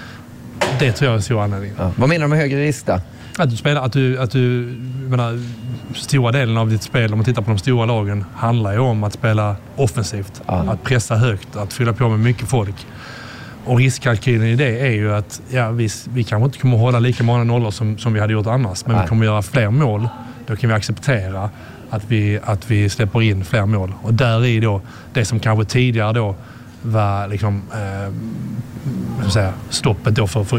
Det tror jag är en stor anledning. Ja. Vad menar du med högre risk då? Att du spelar, att du menar, stora delen av ditt spel, om man tittar på de stora lagen, handlar ju om att spela offensivt. Att pressa högt, att fylla på med mycket folk. Och riskkalkylen i det är ju att vi kanske inte kommer att hålla lika många nollor som vi hade gjort annars. Men vi kommer att göra fler mål. Då kan vi acceptera att vi släpper in fler mål. Och där är då det som kanske tidigare då var liksom, stoppet då för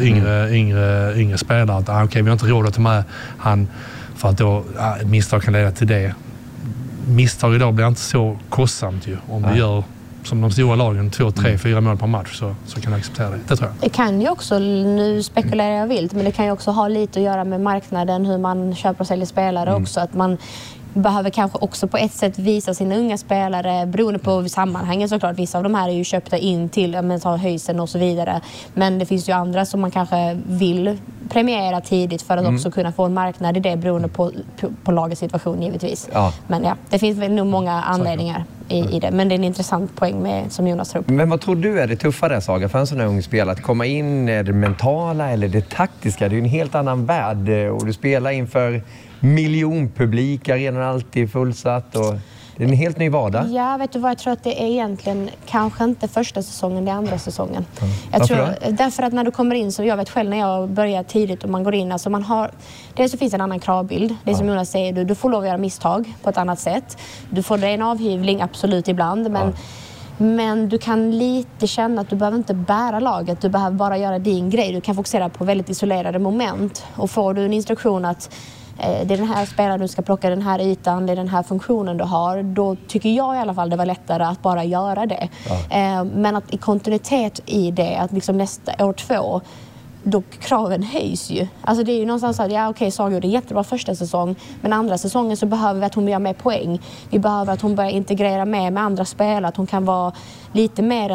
yngre spelare. Att vi har inte råd att ta med han för att då misstag kan leda till det. Misstag idag blir inte så kostsamt ju om du gör som de stora lagen 2, 3, 4 mål per match så kan du acceptera det. Det tror jag. Det kan ju också, nu spekulerar jag vilt, men det kan ju också ha lite att göra med marknaden, hur man köper och säljer spelare också. Att man behöver kanske också på ett sätt visa sina unga spelare, beroende på sammanhangen såklart. Vissa av de här är ju köpta in till Höysen och så vidare. Men det finns ju andra som man kanske vill premiera tidigt för att också kunna få en marknad i det, beroende på lagets situation givetvis. Ja. Men det finns väl nog många anledningar i det. Men det är en intressant poäng som Jonas tar upp. Men vad tror du är det tuffa där, Saga, för en sån här ung spelare? Att komma in, är det mentala eller det taktiska? Det är ju en helt annan värld och du spelar inför miljonpublik, arenan alltid fullsatt och det är en helt ny vardag. Ja, vet du vad, jag tror att det är egentligen kanske inte första säsongen, det är andra säsongen. Därför att när du kommer in, så jag vet själv när jag börjar tidigt och man går in, alltså man har, dels så finns en annan kravbild. Det är som Jonas säger, du får lov att göra misstag på ett annat sätt. Du får en avhyvling, absolut ibland, men du kan lite känna att du behöver inte bära laget, du behöver bara göra din grej. Du kan fokusera på väldigt isolerade moment och får du en instruktion att det är den här spelaren du ska plocka, den här ytan, det är den här funktionen du har. Då tycker jag i alla fall det var lättare att bara göra det. Men att i kontinuitet i det, att liksom nästa år 2, då kraven höjs ju. Alltså det är ju någonstans att Saga gjorde jättebra första säsong, men andra säsongen så behöver vi att hon gör mer poäng. Vi behöver att hon börjar integrera med andra spelare, att hon kan vara lite mer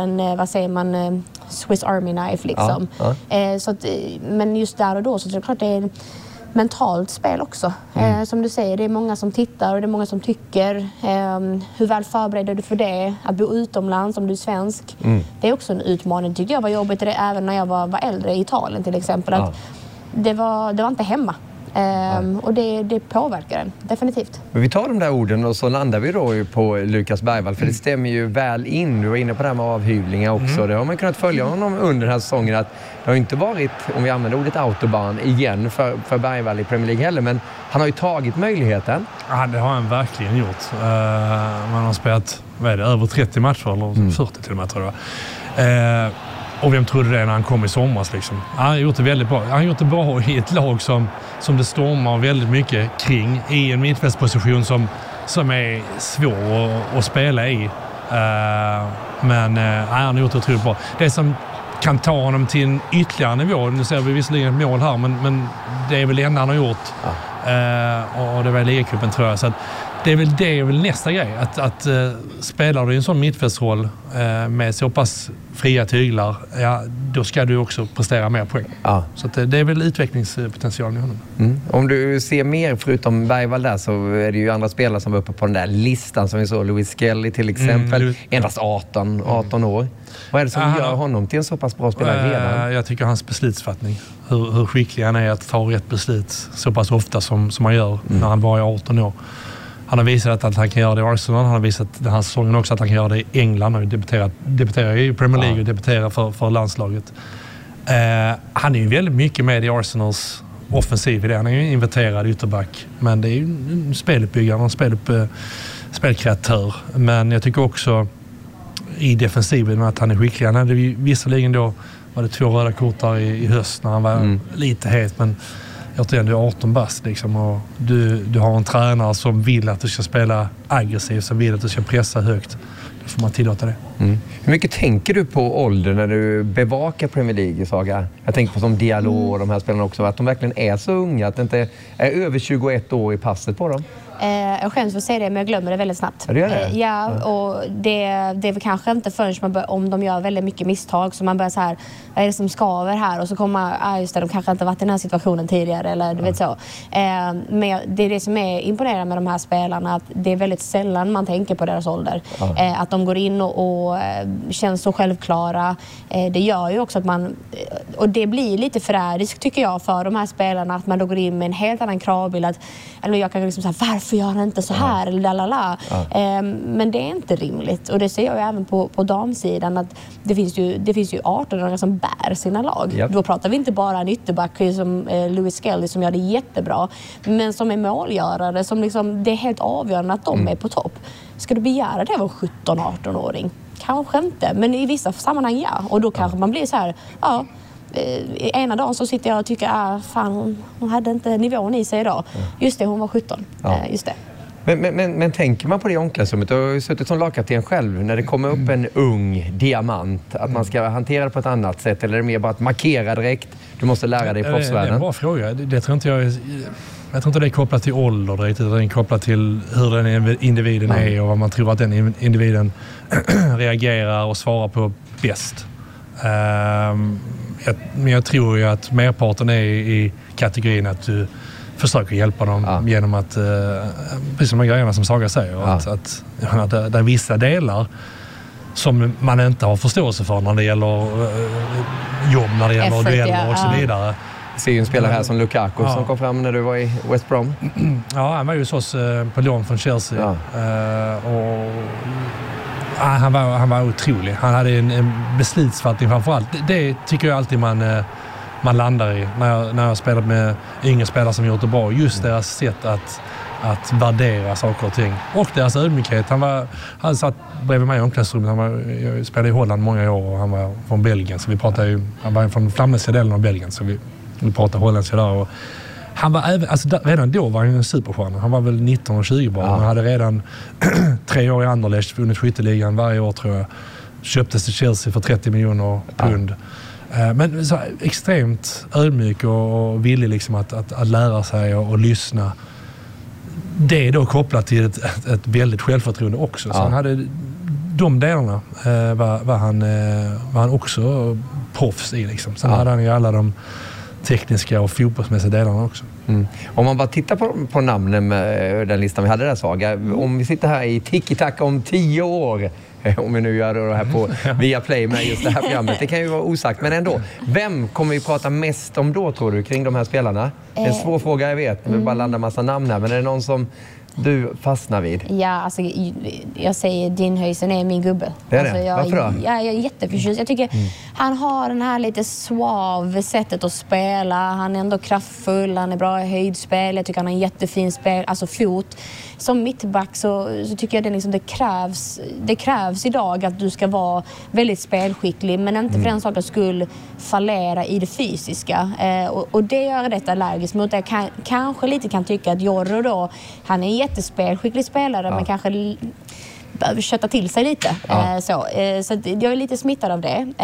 än, Swiss Army Knife liksom. Så att, men just där och då så är det klart det är mentalt spel också. Som du säger, det är många som tittar och det är många som tycker. Hur väl förbereder du för det? Att bo utomlands om du är svensk. Det är också en utmaning. Tyckte jag var jobbigt även när jag var äldre i Italien till exempel. Att det var inte hemma. Och det påverkar den, definitivt. Men vi tar de där orden och så landar vi då på Lukas Bergvall, för det stämmer ju väl in. Du var inne på det här med avhyvlingar också. Det har man kunnat följa honom under den här säsongen, att det har inte varit, om vi använder ordet autobahn igen för Bergvall i Premier League heller, men han har ju tagit möjligheten. Ja, det har han verkligen gjort. Man har spelat, över 30 matcher eller 40 till och med, tror jag. Och vem trodde det när han kom i somras liksom? Han har gjort det väldigt bra. Han har gjort det bra i ett lag som det stormar väldigt mycket kring, i en mittfältsposition som är svår att spela i. Men han har gjort det otroligt bra. Det som kan ta honom till en ytterligare nivå, nu ser vi visserligen ett mål här, men det är väl det enda han har gjort. Och det var i ligacupen, tror jag. Så att det är väl nästa grej. Att spelar du i en sån mittfältsroll med så pass fria tyglar, då ska du också prestera mer poäng. Ja. Så att det är väl utvecklingspotentialen i honom. Om du ser mer förutom Bergvall där, så är det ju andra spelare som var uppe på den där listan som vi såg. Louis Skelly till exempel. Endast 18 år. Vad är det som gör honom till en så pass bra spelare redan? Jag tycker hans beslutsfattning. Hur skicklig han är att ta rätt beslut så pass ofta som han gör när han var i 18 år. Han har visat att han kan göra det i Arsenal. Han har visat den här säsongen också att han kan göra det i England. Han har debuterat i Premier League och debuterar för landslaget. Han är ju väldigt mycket med i Arsenals offensiv i det. Han är ju inverterad ytterback. Men det är ju en speluppbyggare, en spelkreatör. Men jag tycker också i defensiven att han är skicklig. Han hade ju visserligen då, var det 2 röda kort där i höst när han var lite het, men återigen, du är 18 bast liksom, och du har en tränare som vill att du ska spela aggressivt, som vill att du ska pressa högt. Då får man tillåta det. Hur mycket tänker du på ålder när du bevakar Premier League, Saga? Jag tänker på som Diallo och de här spelarna också, att de verkligen är så unga, att det inte är över 21 år i passet på dem. Jag skäms för att säga det, men jag glömmer det väldigt snabbt. Ja, det gör det. Ja, och det är väl kanske inte förrän om de gör väldigt mycket misstag så man börjar så här, vad är det som skaver här? Och så kommer just det, de kanske inte varit i den här situationen tidigare eller du vet så. Men det är det som är imponerande med de här spelarna, att det är väldigt sällan man tänker på deras ålder. Att de går in och känns så självklara. Det gör ju också att man, och det blir lite förrädiskt tycker jag för de här spelarna, att man då går in med en helt annan kravbild, att, eller jag kan liksom säga, varför gör han inte så här eller lalala. Men det är inte rimligt, och det ser jag ju även på damsidan, att det finns ju 18-åringar som bär sina lag. Då pratar vi inte bara en ytterback som Louis Skelly som gör det jättebra, men som är målgörare, som liksom, det är helt avgörande att de är på topp. Ska du begära det av en 17-18-åring? Kanske inte, men i vissa sammanhang ja. Och då kanske man blir så här, ena dagen så sitter jag och tycker fan, hon hade inte nivån i sig idag. Just det, hon var 17. Just det. Men tänker man på det i omklädningsrummet? Du har ju suttit som lagkapten själv. När det kommer upp en ung diamant, att man ska hantera det på ett annat sätt, eller är det mer bara att markera direkt? Du måste lära dig i proffsvärlden. Det är en bra fråga. Det tror inte jag tror inte det är kopplat till ålder direkt, utan det är kopplat till hur den individen är och vad man tror att den individen reagerar och svarar på bäst. Men jag tror ju att merparten är i kategorin att du försöker hjälpa dem genom att, precis som de grejerna som Saga säger, att det är vissa delar som man inte har förståelse för när det gäller jobb, när det gäller dueller och så vidare. Jag ser ju en spelare här som Lukaku som kom fram när du var i West Brom. Ja, han var ju hos oss på lån från Chelsea. Och han var otrolig. Han hade en beslutsfattning framförallt. Det tycker jag alltid man landar i när jag spelat med yngre spelare som gjort det bra. Just deras sätt att värdera saker och ting. Och deras ödmjukhet. Han satt bredvid mig i omklädningsrummet. Jag spelade i Holland många år och han var från Belgien. Så vi pratade ju, han var från flamländska delen av Belgien. Så vi pratade holländska där. Och han var även, redan då var han en superstjärna. Han var väl 19 och 20 bara. Han hade redan 3 år i Anderlecht, vunnit skytteligan varje år tror jag. Köptes till Chelsea för 30 miljoner pund. Men så extremt ödmjuk och villig liksom att lära sig och lyssna. Det är då kopplat till ett väldigt självförtroende också. Så han hade de delarna var han också proffs i liksom. Sen hade han ju alla tekniska och fotbollsmässiga delarna också. Om man bara tittar på namnen med den listan vi hade där, Saga. Om vi sitter här i Tiki-Taka om 10 år, om vi nu gör det här på Viaplay med just det här programmet. Det kan ju vara osagt, men ändå. Vem kommer vi prata mest om då, tror du, kring de här spelarna? En svår fråga, jag vet. Vi bara landar massa namn här, men är det någon som du fastnar vid? Ja, alltså jag säger Dean Huijsen är min gubbe. Det är alltså, det? Varför då? Jag är jätteförtjust. Jag tycker han har den här lite svav sättet att spela. Han är ändå kraftfull, han är bra i höjdspel. Jag tycker han har en jättefin spel, alltså fot. Som mittback så tycker jag det krävs idag att du ska vara väldigt spelskicklig, men inte för den sakens skull fallera i det fysiska. Och det gör det allergiskt mot. Jag kanske lite kan tycka att Jorro då, han är en jättespelskicklig spelare, men kanske behöver kötta till sig lite. Så jag är lite smittad av det.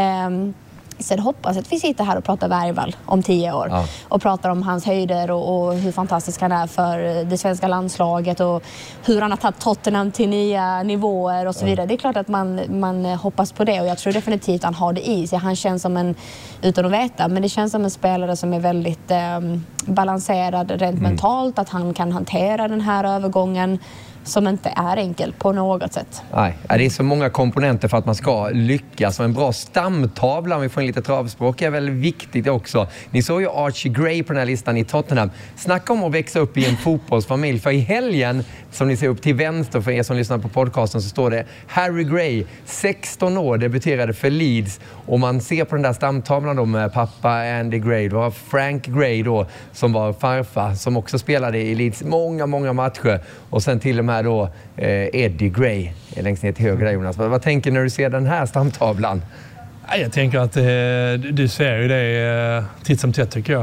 Sen hoppas att vi sitter här och pratar Bergvall om 10 år. Och pratar om hans höjder och hur fantastisk han är för det svenska landslaget och hur han har tagit Tottenham till nya nivåer och så vidare. Det är klart att man hoppas på det, och jag tror definitivt han har det i sig. Han känns som en, utan att veta, men det känns som en spelare som är väldigt balanserad rent mentalt, att han kan hantera den här övergången som inte är enkel på något sätt. Nej, det är så många komponenter för att man ska lyckas. Och en bra stamtavla, om vi får en lite travspråk, är väldigt viktigt också. Ni såg ju Archie Gray på den här listan i Tottenham. Snacka om att växa upp i en fotbollsfamilj. För i helgen, som ni ser upp till vänster för er som lyssnar på podcasten, så står det Harry Gray, 16 år, debuterade för Leeds. Och man ser på den där stamtavlan då med pappa Andy Gray. Det var Frank Gray då, som var farfar, som också spelade i Leeds många matcher. Och sen till och med då Eddie Gray längst ner till höger där, Jonas. Vad tänker du när du ser den här stamtavlan? Jag tänker att du ser ju det titt som tätt, tycker jag.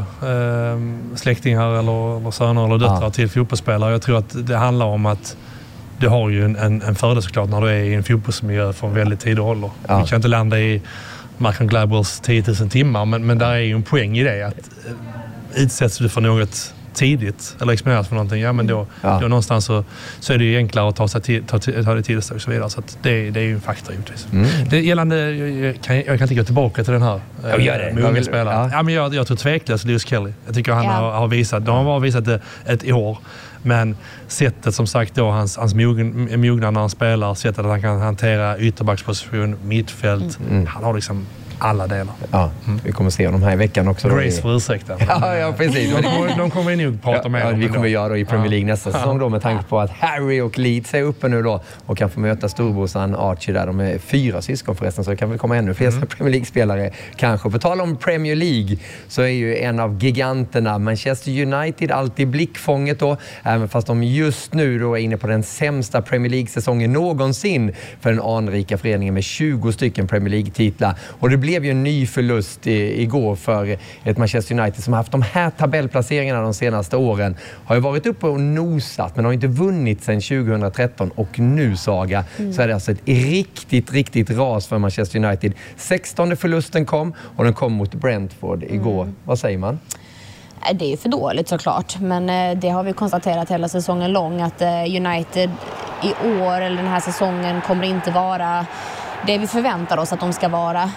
Släktingar eller söner eller döttrar till fotbollsspelare. Jag tror att det handlar om att du har ju en fördel såklart när du är i en fotbollsmiljö från väldigt tidig ålder. Vi kan inte landa i Malcolm Gladwells 10 000 timmar, men där är ju en poäng i det. Att utsätts du för något tidigt eller exponeras för någonting, men då någonstans så är det ju enklare att ta det till sig och så vidare. Så att det är ju en faktor givetvis. Det gällande, jag kan inte gå tillbaka till den här med unga spelare. Men jag tror tveklöst Lewis Kelly. Jag tycker han har visat, de har bara visat det ett år. Men sättet, som sagt då, hans mogna när han spelar, sättet att han kan hantera ytterbacksposition, mittfält, han har liksom alla delar. Vi kommer se dem här i veckan också. Grace för ursäkten. Ja, precis. De kommer vi nog prata med om. Vi kommer göra det i Premier League nästa säsong då, med tanke på att Harry och Leeds är uppe nu då och kan få möta storbrorsan Archie där. De är 4 syskon förresten, så det kan väl komma ännu fler Premier League-spelare kanske. På tal om Premier League så är ju en av giganterna Manchester United alltid blickfånget då, även fast de just nu då är inne på den sämsta Premier League-säsongen någonsin för den anrika föreningen med 20 stycken Premier League-titlar. Och det blev ju en ny förlust igår för ett Manchester United som har haft de här tabellplaceringarna de senaste åren. Har ju varit uppe och nosat, men har inte vunnit sedan 2013. Och nu, Saga, så är det alltså ett riktigt ras för Manchester United. 16:e förlusten kom, och den kom mot Brentford igår. Vad säger man? Det är för dåligt såklart, men det har vi konstaterat hela säsongen lång, att United i år eller den här säsongen kommer inte vara det vi förväntar oss att de ska vara.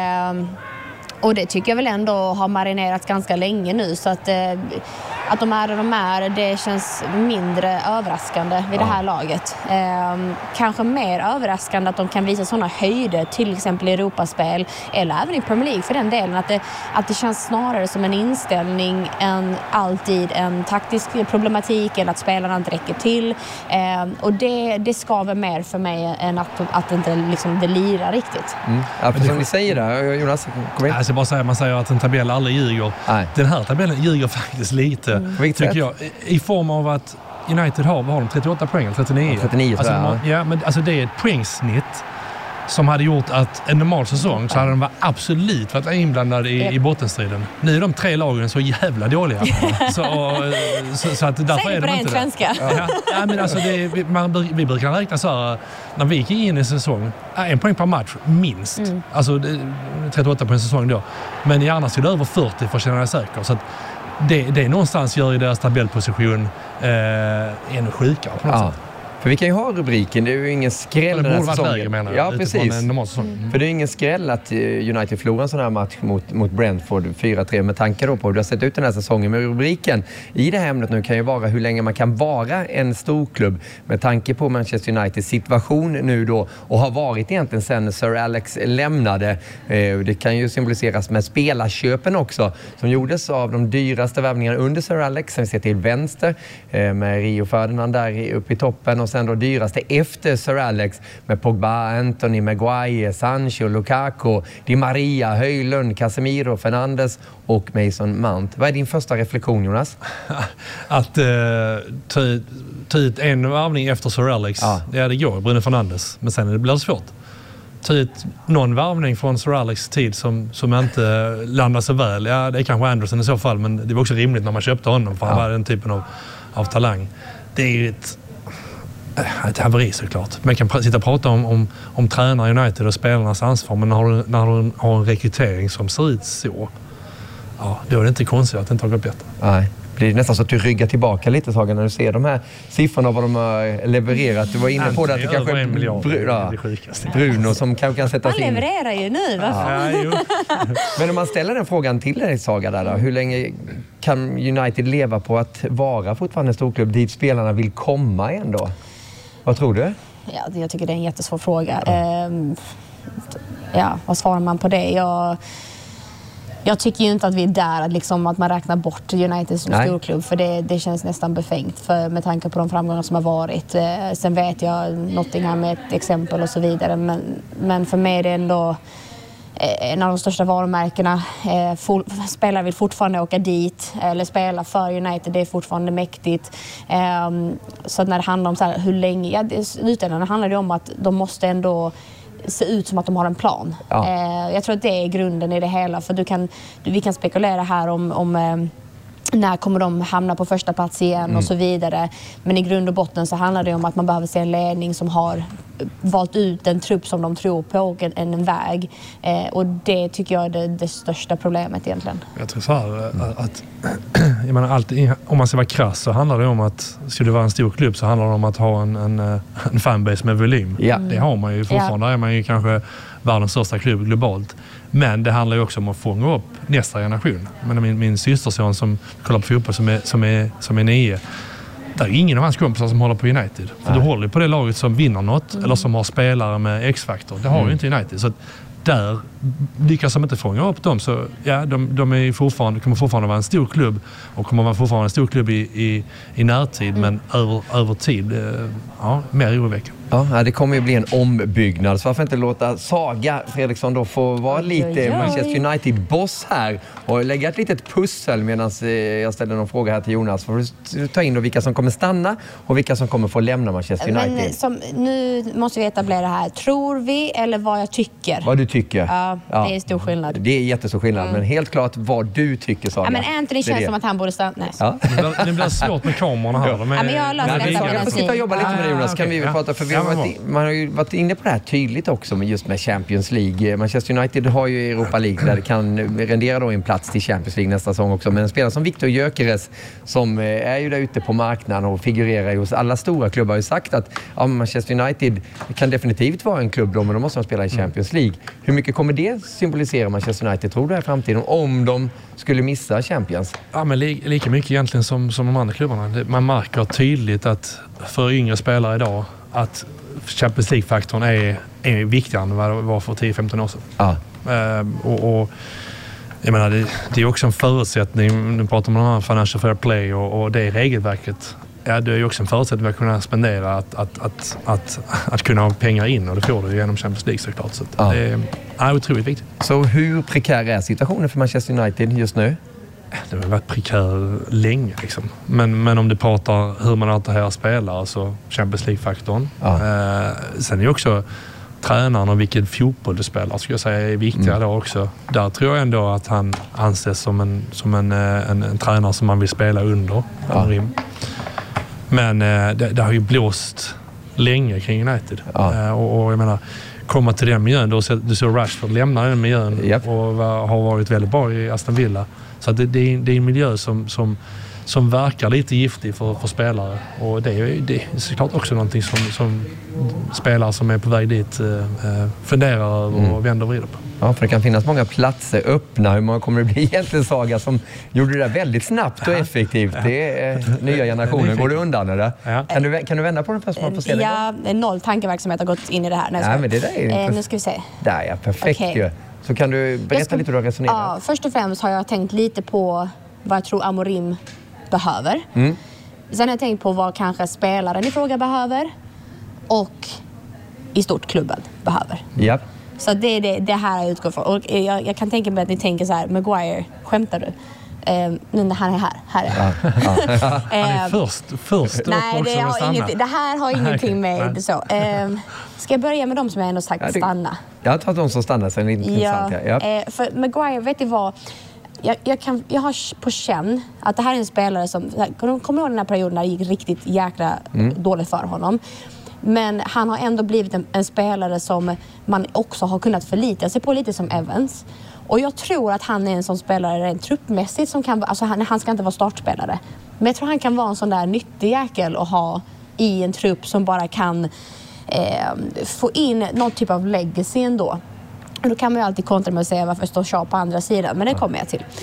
Och det tycker jag väl ändå har marinerat ganska länge nu, så att de är där de är, det känns mindre överraskande vid det här laget. Kanske mer överraskande att de kan visa sådana höjder, till exempel i Europaspel eller även i Premier League för den delen, att det känns snarare som en inställning än alltid en taktisk problematik, eller att spelarna inte räcker till. Och det skaver mer för mig än att inte liksom det lirar riktigt. Ja, för som ni säger där, Jonas, kom in. Bara säga, man säger att en tabell aldrig ljuger. Nej. Den här tabellen ljuger faktiskt lite, tycker jag. I form av att United har de 38 poäng, 39. 39 alltså, men alltså det är ett poängsnitt som hade gjort att en normal säsong så hade de absolut varit inblandade i bottenstriden. Nu är de 3 lagen så jävla dåliga. så att därför är de inte svenska. Ja, men alltså vi brukar räkna så här, när vi gick in i säsong, 1 poäng per match minst. Alltså 38 på en säsong då. Men gärna så är det över 40 för att känna dig säker. Så att det någonstans gör ju deras tabellposition ännu sjukare på något sätt. För vi kan ju ha rubriken, det är ju ingen skräll den här säsongen. Ja, precis. För det är ingen skräll att United förlorar en sån här match mot Brentford 4-3 med tanke då på hur det har sett ut den här säsongen. Men rubriken i det här ämnet nu kan ju vara hur länge man kan vara en storklubb med tanke på Manchester Uniteds situation nu då och har varit egentligen sen Sir Alex lämnade. Det kan ju symboliseras med spelarköpen också som gjordes av de dyraste värvningarna under Sir Alex. Som vi ser till vänster med Rio Ferdinand där uppe i toppen och sen då dyraste efter Sir Alex med Pogba, Anthony, Maguire, Sancho, Lukaku, Di Maria, Höjlund, Casemiro, Fernandes och Mason Mount. Vad är din första reflektion, Jonas? Att ta ut en värvning efter Sir Alex, ja det går, Bruno Fernandes, men sen blir det svårt. Ta ut någon värvning från Sir Alex tid som inte landar så väl. Ja, det är kanske Anderson i så fall, men det var också rimligt när man köpte honom för han var den typen av talang. Det är ju ett haveri såklart. Man kan sitta och prata om tränare United och spelarnas ansvar, men när du har en rekrytering som ser ut så, ja, då är det inte konstigt att det inte har gått bättre. Nej. Det är nästan så att du ryggar tillbaka lite, Saga, när du ser de här siffrorna vad de har levererat. Du var inne på det att det kanske är Bruno som kanske kan sätta in. Han levererar ju nu, Men om man ställer den frågan till dig, Saga, där då, hur länge kan United leva på att vara fortfarande en storklubb dit spelarna vill komma ändå? Vad tror du? Ja, jag tycker det är en jättesvår fråga. Vad svarar man på det? Jag tycker ju inte att vi är där att man räknar bort United som storklubb, för det känns nästan befängt med tanke på de framgångar som har varit. Sen vet jag Nottingham med ett exempel och så vidare, men för mig är det ändå en av de största varumärkena. Spelare vill fortfarande åka dit eller spela för United, det är fortfarande mäktigt. Så när det handlar om så här, hur länge, utan handlar det om att de måste ändå se ut som att de har en plan. Jag tror att det är grunden i det hela, för vi kan spekulera här om när kommer de hamna på första plats igen och så vidare. Men i grund och botten så handlar det om att man behöver se en ledning som har valt ut en trupp som de tror på och en väg. Och det tycker jag är det största problemet egentligen. Jag tror så här att jag menar, alltid, om man ska vara krass så handlar det om att skulle det vara en stor klubb så handlar det om att ha en fanbase med volym. Det har man ju fortfarande. Där är man ju kanske världens största klubb globalt. Men det handlar ju också om att fånga upp nästa generation. Men min systerson som kollar på fotboll som är 9, det är ingen av hans kompisar som håller på United. För du håller på det laget som vinner något eller som har spelare med X-faktor. Det har ju inte United. Så att där lyckas de inte fånga upp dem. Så ja, de är kommer fortfarande vara en stor klubb och kommer vara fortfarande en stor klubb i närtid. Men över tid mer oroväckande. Ja, det kommer ju bli en ombyggnad. Så varför inte låta Saga Fredriksson då få vara lite Manchester United-boss här och lägga ett litet pussel medan jag ställer någon fråga här till Jonas. För att ta in då vilka som kommer stanna och vilka som kommer få lämna Manchester United. Men nu måste vi etablera här. Tror vi eller vad jag tycker? Vad du tycker. Ja, det är stor skillnad. Det är jättestor skillnad, men helt klart vad du tycker, Saga. Ja, men Anthony känns som att han borde stanna. Ja. Det blir svårt med kamerorna här. Men jag löser detta. Jag får sitta och jobba lite med det, Jonas. Kan vi prata, för man har ju varit inne på det här tydligt också med just med Champions League. Manchester United har ju Europa League där det kan rendera då en plats till Champions League nästa säsong också. Men en spelare som Viktor Gyökeres som är ju där ute på marknaden och figurerar ju hos alla stora klubbar har ju sagt att Manchester United kan definitivt vara en klubb då, men då måste de spela i Champions League. Hur mycket kommer det symbolisera Manchester United, tror du, i framtiden om de skulle missa Champions? Ja, men lika mycket egentligen som de andra klubbarna. Man märker tydligt att för yngre spelare idag att Champions League-faktorn är viktigare än vad det var för 10-15 år sedan. Och jag menar, det är också en förutsättning, nu pratar man om financial fair play och det regelverket. Ja, det är ju också en förutsättning att kunna spendera, att kunna ha pengar in, och det får du genom Champions League såklart. Så det är otroligt viktigt. Så hur prekär är situationen för Manchester United just nu? Det har varit prekär länge liksom. Men om du pratar hur man attraherar spelare, så Champions League-faktorn. Sen är ju också tränaren och vilken fotboll du spelar, skulle jag säga, är viktigare då också. Där tror jag ändå att han anses som en tränare som man vill spela under. Men det har ju blåst länge kring United. Och jag menar, komma till den miljön, du ser Rashford lämna den miljön och har varit väldigt bra i Aston Villa. Så det är en miljö som som verkar lite giftig för spelare. Och det är såklart också någonting som spelare som är på väg dit funderar över och vänder och vrider på. Ja, för det kan finnas många platser öppna. Hur många kommer det bli egentligen, Saga, som gjorde det där väldigt snabbt och effektivt? Det är nya generationer. Går du undan eller? Ja. Kan du vända på den först man får se det? Ja, 0 tankeverksamhet har gått in i det här. Nej, men det där är nu ska vi se. Där, ja, perfekt ju. Så kan du berätta lite hur du har resonerat? Ja, först och främst har jag tänkt lite på vad jag tror Amorim behöver. Sen har jag tänkt på vad kanske spelaren i fråga behöver och i stort klubben behöver. Ja. Så det är det här jag utgår från. Och jag kan tänka mig att ni tänker så här: Maguire, skämtar du? Nu när han är här är han. Han är först nej, det här har ingenting med så. Ska jag börja med de som jag ändå sagt stanna? Jag tar de som stannar sen intressant. Ja. För Maguire, vet du vad? Jag har på känn att det här är en spelare som... Kommer ihåg den här perioden när det gick riktigt jäkla dåligt för honom. Men han har ändå blivit en spelare som man också har kunnat förlita sig på, lite som Evans. Och jag tror att han är en sån spelare rent truppmässigt som kan... Alltså han ska inte vara startspelare. Men jag tror han kan vara en sån där nyttig jäkel att ha i en trupp som bara kan få in någon typ av legacy ändå. Och då kan man ju alltid kontra med att säga varför står Shaw på andra sidan. Men det kommer jag till.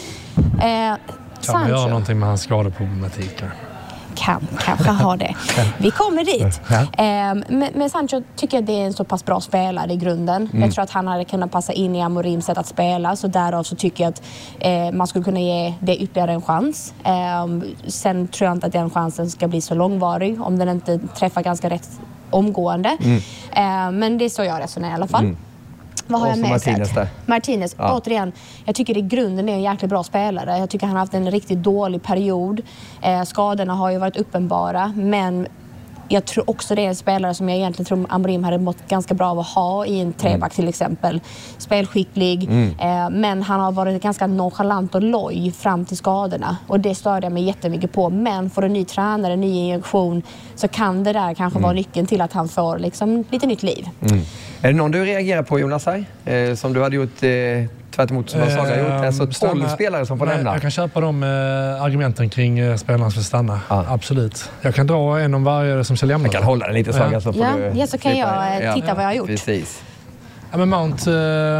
Kan man göra någonting med hans skadeproblematik? Kanske ha det. Vi kommer dit. Men Sancho tycker jag det är en så pass bra spelare i grunden. Jag tror att han hade kunnat passa in i Amorims sätt att spela. Så därav så tycker jag att man skulle kunna ge det ytterligare en chans. Sen tror jag inte att den chansen ska bli så långvarig om den inte träffar ganska rätt omgående. Men det är så jag resonerar i alla fall. Vad har jag med Martinez, återigen, jag tycker i grunden är en jäkligt bra spelare. Jag tycker han har haft en riktigt dålig period. Skadorna har ju varit uppenbara, men jag tror också det är en spelare som jag egentligen tror Amorim hade mått ganska bra av att ha i en treback till exempel. Spelskicklig, men han har varit ganska nonchalant och loj fram till skadorna. Och det störde jag mig jättemycket på. Men för en ny tränare, en ny injektion, så kan det där kanske vara nyckeln till att han får liksom lite nytt liv. Är det någon du reagerar på, Jonas, som du hade gjort tvärt emot som Saga gjort? Alltså 12 spelare som får lämna. Jag kan köpa de argumenten kring spelarna som stanna. Absolut. Jag kan dra en om varje som ska lämna. Jag kan hålla den lite, Saga, så får du... Så kan jag titta vad jag har gjort. Precis. Ja, men Mount...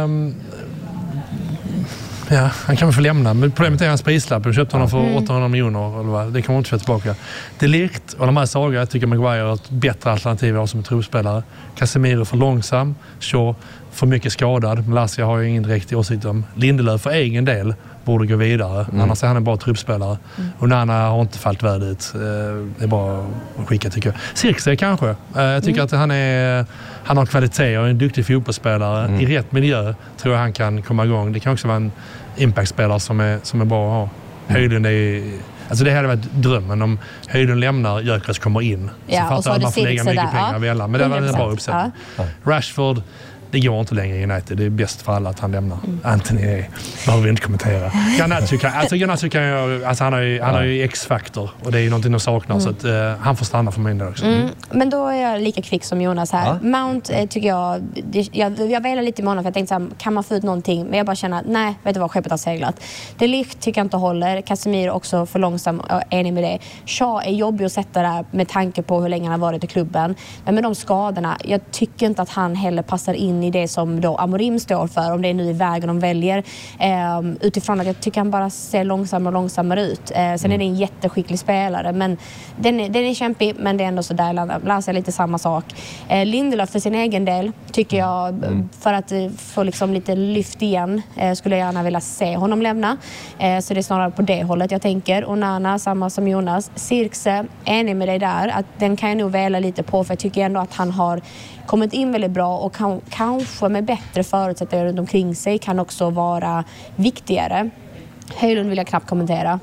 han kan väl få lämna. Men problemet är hans prislapp. Du köpte honom för 800 miljoner. Eller vad. Det kan man inte få tillbaka. Det är likt. Och de här Saga, jag tycker Maguire är ett bättre alternativ som en trupspelare. Casemiro för långsam. Shaw för mycket skadad. Malacia har ju ingen direkt åsikt om. Lindelöf för egen del borde gå vidare. Annars är han en bra truppspelare. Och Nana har inte fallit väl ut. Det är bara att skicka, tycker jag. Cirkse kanske. Jag tycker att han har kvalitet och är en duktig fotbollsspelare. I rätt miljö tror jag han kan komma igång. Det kan också vara en impactspelare som är bra att ha. Höjlund är... Alltså det här hade varit drömmen om Höjlund lämnar, Gyökeres kommer in. Så fattar man får lägga mycket pengar av alla. Men det var en bra uppsättning. Rashford, det går inte längre i United. Det är bäst för alla att han lämnar. Anthony behöver vi inte kommentera. Garnacho kan ju... Alltså han har ju X-faktor. Och det är ju någonting de saknar. Så att, han får stanna för min del också. Men då är jag lika kvick som Jonas här. Mount tycker jag välar lite med honom. För jag tänkte så här, kan man få ut någonting? Men jag bara känner, nej, vet du vad, skeppet har seglat. De Ligt tycker jag inte håller. Casemiro också för långsam, enig med det. Shaw är jobbig att sätta där med tanke på hur länge han har varit i klubben. Men med de skadorna, jag tycker inte att han heller passar in i det som då Amorim står för, om det är nu i vägen de väljer, utifrån att jag tycker han bara ser långsammare och långsammare ut. Sen är det en jätteskicklig spelare, men den är kämpig, men det är ändå så där, läser lite samma sak. Lindelöf för sin egen del tycker jag, för att få liksom lite lyft igen, skulle jag gärna vilja se honom lämna. Så det är snarare på det hållet jag tänker. Och Nana, samma som Jonas. Cirkse, enig med dig där, att den kan jag nog väla lite på, för jag tycker ändå att han har kommit in väldigt bra och kanske med bättre förutsättningar runt omkring sig kan också vara viktigare. Höjlund vill jag knappt kommentera.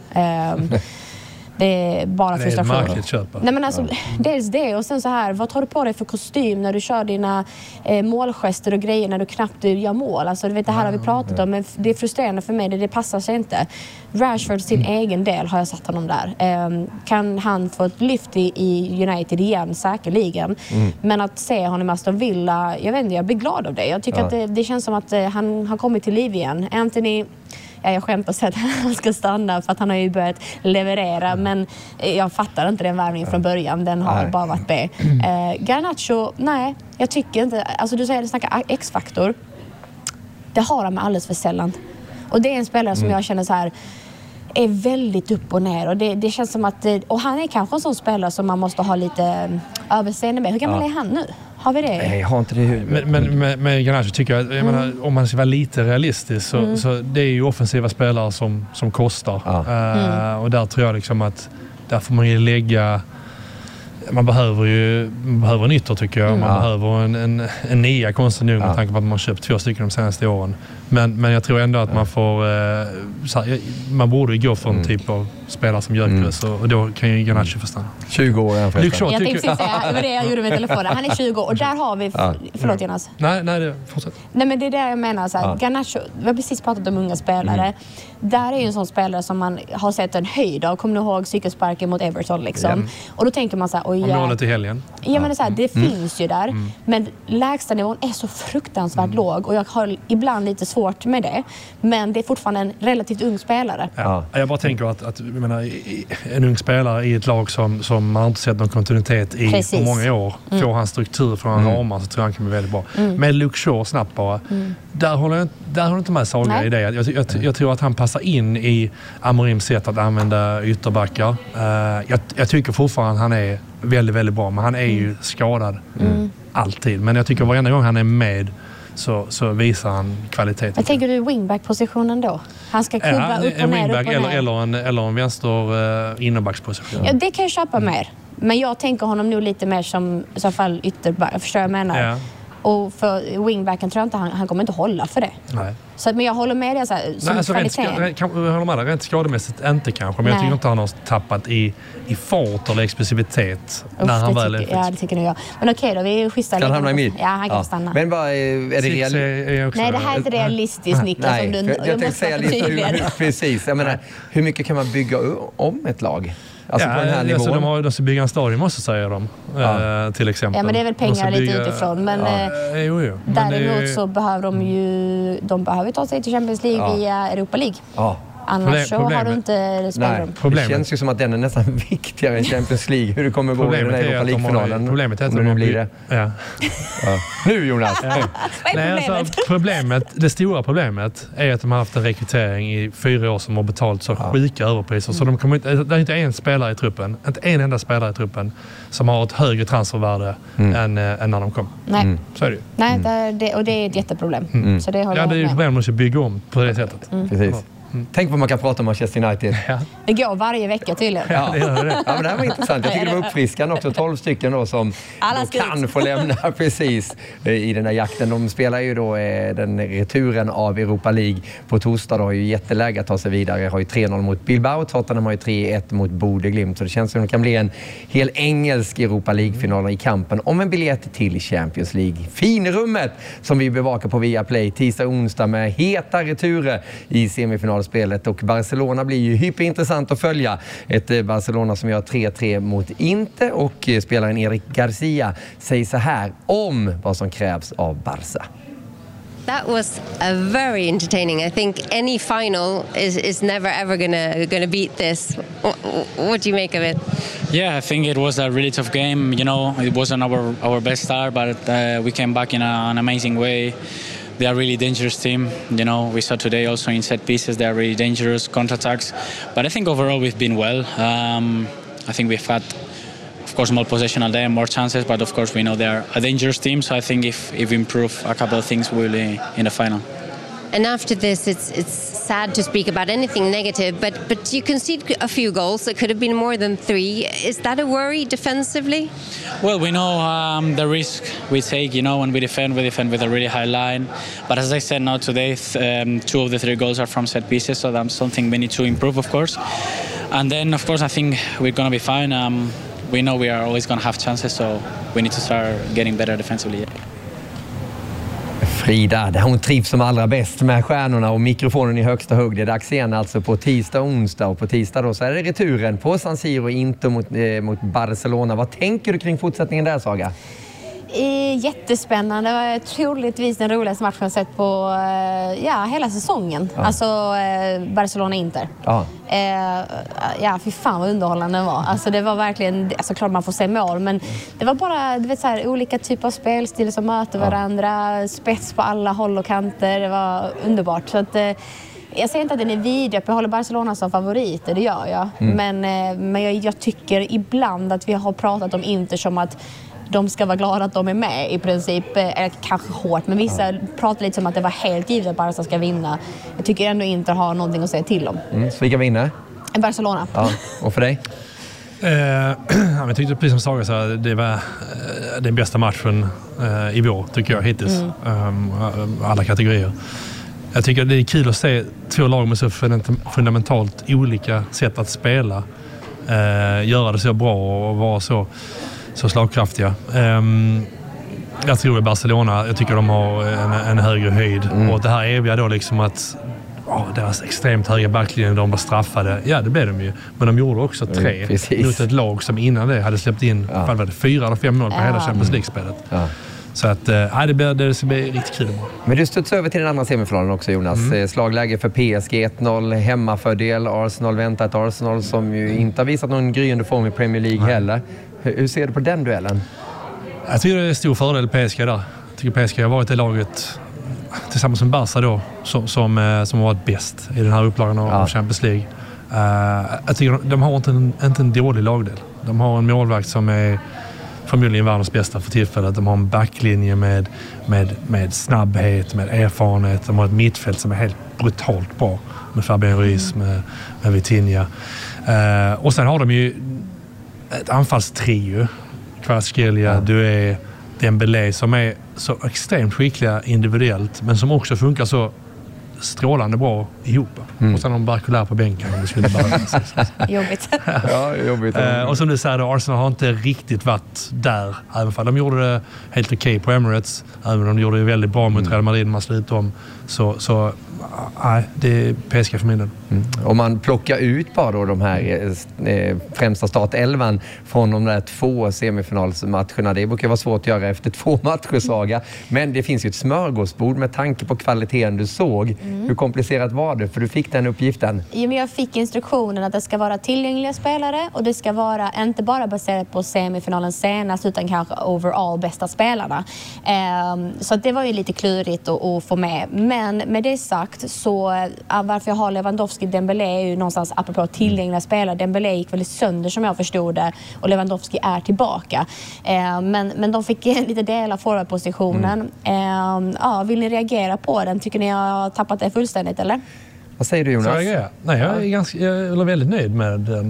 Det är bara frustration. Det är ett märkligt köp. Nej, men alltså, dels det, och sen så här, vad tar du på dig för kostym när du kör dina målgester och grejer när du knappt gör mål? Alltså, du vet, det här har vi pratat om, men det är frustrerande för mig, det passar sig inte. Rashford sin egen del har jag satt honom där. Kan han få ett lyft i United igen, säkerligen. Men att se honom i Aston Villa, jag vet inte, jag blir glad av det. Jag tycker att det känns som att han har kommit till liv igen. Anthony, jag skämtar så att han ska stanna för att han har ju börjat leverera, men jag fattar inte den värvningen från början. Den har bara varit B. Garnacho, nej, jag tycker inte. Alltså du säger att snacka X-faktor. Det har han med alldeles för sällan. Och det är en spelare som jag känner så här är väldigt upp och ner. Och det känns som att... Och han är kanske en sån spelare som man måste ha lite överseende med. Hur gammal är han nu? Har vi det? Nej, jag har inte det i huvudet. Men med Garnacho tycker jag, menar, om man ska vara lite realistisk så det är ju offensiva spelare som kostar. Och där tror jag liksom att där får man ju lägga... Man behöver en ytter tycker jag. Man behöver en nia konstigt nog med tanke på att man har köpt 2 stycken de senaste åren. Men jag tror ändå att man får... man borde ju gå för en typ av spelare som Gyökeres och då kan ju Garnacho förstå. 20 år jag tänkte säga, det var det jag gjorde med telefonen. Han är 20 år och där har vi... Förlåt Jonas. Nej, det fortsätt. Nej, men det är det jag menar. Så här, Garnacho, vi har precis pratat om unga spelare. Där är ju en sån spelare som man har sett en höjd av. Kommer ni ihåg cykelsparken mot Everton liksom? Och då tänker man så här... Om målet i helgen. Ja, men det, är så här, det finns ju där. Men lägsta nivån är så fruktansvärt låg och jag har ibland lite svårt med det. Men det är fortfarande en relativt ung spelare. Ja. Jag bara tänker att jag menar, en ung spelare i ett lag som man inte sett någon kontinuitet i på många år. Får han struktur från en ramar så tror jag han kan bli väldigt bra. Med Luke Shaw snabbt bara. Där håller jag inte med Saga i det. Jag tror att han passar in i Amorims sätt att använda ytterbackar. Jag tycker fortfarande att han är väldigt, väldigt bra. Men han är ju skadad alltid. Men jag tycker varenda gång han är med så visar han kvalitet. Jag tänker du wingback-positionen då? Han ska kubba upp och ner, wingback upp och ner. eller en vänster innerbacksposition. Ja, det kan jag köpa mer. Men jag tänker honom nog lite mer som i så fall ytterback. Jag förstår vad jag menar. Ja. Och för wingbacken tror jag inte han kommer inte hålla för det. Nej. Så, men jag håller med dig jag håller med dig, rent skademässigt inte kanske. Men jag tycker inte han har tappat i fart eller explosivitet när han väl är. Ja, det tycker nog jag. Men okej då, vi är schyssta. Kan han hamna i mitt? Ja, han kan stanna. Men vad är det realistiskt? Nej, det här är inte realistiskt, Niklas. Nej, jag tänkte säga lite precis. Jag menar, hur mycket kan man bygga om ett lag? Alltså på den här nivån. De ska bygga en stadion måste säga de. Till exempel. Ja, men det är väl pengar lite utifrån. Men däremot så behöver de behöver ta sig till Champions League via Europa League. Ja. Annars så har du inte spelrum. Det känns ju som att den är nästan viktigare än Champions League. Hur det kommer gå i den här Europa League-finalen. Problemet är att de blir det. Ja. Nu Jonas! Vad är problemet? Det stora problemet är att de har haft en rekrytering i 4 år som har betalt så sjuka överpriser. Så de kommer inte, det är inte en spelare i truppen, inte en enda spelare i truppen som har ett högre transfervärde än när de kom. Nej. Så är det ju. Nej, och det är ett jätteproblem. Så det håller jag med. Det är ju problem att bygga om på det sättet. Precis. Tänk vad man kan prata om Manchester United. Ja. Det går varje vecka tydligen. Ja, det gör det. Ja, men det här var intressant. Jag tycker det var uppfriskande också. 12 stycken då som då kan få lämna precis i den här jakten. De spelar ju då den returen av Europa League på torsdag. Då har ju jätteläge att ta sig vidare. Har ju 3-0 mot Bilbao. Tottenham har ju 3-1 mot Bodø/Glimt. Så det känns som att det kan bli en hel engelsk Europa League-final i kampen om en biljett till Champions League. Finrummet som vi bevakar på Viaplay tisdag och onsdag med heta returer i semifinal spelet och Barcelona blir ju hyperintressant att följa. Ett Barcelona som gör 3-3 mot Inter och spelaren Eric Garcia säger så här om vad som krävs av Barca. That was very entertaining. I think any final is never ever gonna beat this. What do you make of it? Yeah, I think it was a really tough game. You know, it wasn't our best start, but we came back in an amazing way. They are a really dangerous team. You know, we saw today also in set pieces, they are really dangerous counterattacks. But I think overall we've been well. I think we've had, of course, more possession all day and more chances. But of course, we know they are a dangerous team. So I think if we improve a couple of things, we'll be in the final. And after this, it's sad to speak about anything negative, but you concede a few goals. It could have been more than 3. Is that a worry defensively? Well, we know the risk we take. You know, when we defend with a really high line. But as I said, now today, 2 of the 3 goals are from set pieces, so that's something we need to improve, of course. And then, of course, I think we're going to be fine. We know we are always going to have chances, so we need to start getting better defensively. Frida, där hon trivs som allra bäst med stjärnorna och mikrofonen i högsta hugg. Det är dags igen alltså på tisdag och onsdag. Och på tisdag då så är det returen på San Siro, inte mot Barcelona. Vad tänker du kring fortsättningen där, Saga? Jättespännande. Det var troligtvis den roligaste matchen jag sett på hela säsongen. Ja. Alltså Barcelona-Inter. Ja. Fy fan vad underhållande den var. Alltså det var verkligen, alltså klart man får se mål, men det var bara så här, olika typer av spelstil som möter varandra, spets på alla håll och kanter. Det var underbart. Så att jag säger inte att den är vidare, jag håller Barcelona som favoriter, det gör jag. Men jag tycker ibland att vi har pratat om Inter som att de ska vara glada att de är med i princip, kanske hårt, men vissa pratar lite som att det var helt givet att Barca ska vinna. Jag tycker ändå inte har någonting att säga till om. Så vilka vinner? Barcelona. Ja. Och för dig? Jag tyckte precis som Saga sa, det var den bästa matchen i vår, tycker jag, hittills. Alla kategorier. Jag tycker det är kul att se två lag med så fundamentalt olika sätt att spela. Göra det så bra och vara så slagkraftiga. Jag tror i Barcelona, jag tycker de har en högre höjd. Och det här eviga då liksom att deras extremt höga backlinje, de var straffade. Ja, det blev de ju. Men de gjorde också 3 mot ett lag som innan det hade släppt in 4 eller 5 mål på hela Champions League-spelet. Ja. Så att det ska bli riktigt kul. Men du studsar över till den andra semifinalen också, Jonas. Slagläge för PSG 1-0, hemmafördel. Arsenal väntar ett Arsenal som ju inte har visat någon gryende form i Premier League heller. Hur ser du på den duellen? Jag tycker det är stor fördel PSG där. Jag tycker PSG har varit det laget tillsammans med Barca då som har varit bäst i den här upplagan av Champions League. Jag tycker de har inte en dålig lagdel. De har en målvakt som är förmodligen världens bästa för tillfället. De har en backlinje med snabbhet, med erfarenhet. De har ett mittfält som är helt brutalt bra med Fabian Ruiz, med Vitinha. Och sen har de ju ett anfallstrio. Kvaratskhelia, Doué, Dembélé som är så extremt skickliga individuellt men som också funkar så strålande bra ihop. Och sen har de Barcola på bänken om det skulle bara Jobbigt. Jobbigt. Och som du säger då, Arsenal har inte riktigt varit där. Även fall de gjorde det helt okej på Emirates. Även om de gjorde det väldigt bra mot Real Madrid när man slutade om. Så det är PSG för min del. Om man plockar ut bara då de här främsta startelvan från de där 2 semifinalsmatcherna. Det brukar vara svårt att göra efter 2 matcher, Saga. Men det finns ju ett smörgåsbord med tanke på kvaliteten du såg. Hur komplicerat var det? För du fick den uppgiften. Jo, men jag fick instruktionen att det ska vara tillgängliga spelare och det ska vara inte bara baserat på semifinalen senast utan kanske overall bästa spelarna. Så det var ju lite klurigt att få med. Men med det sagt så varför jag har Lewandowski och Dembélé är ju någonstans apropå tillgängliga spelare. Dembélé gick väldigt sönder som jag förstod det och Lewandowski är tillbaka. Men de fick lite del av forwardpositionen. Vill ni reagera på den? Tycker ni jag har tappat det fullständigt eller? Vad säger du, Jonas? Nej, jag är väldigt nöjd med den.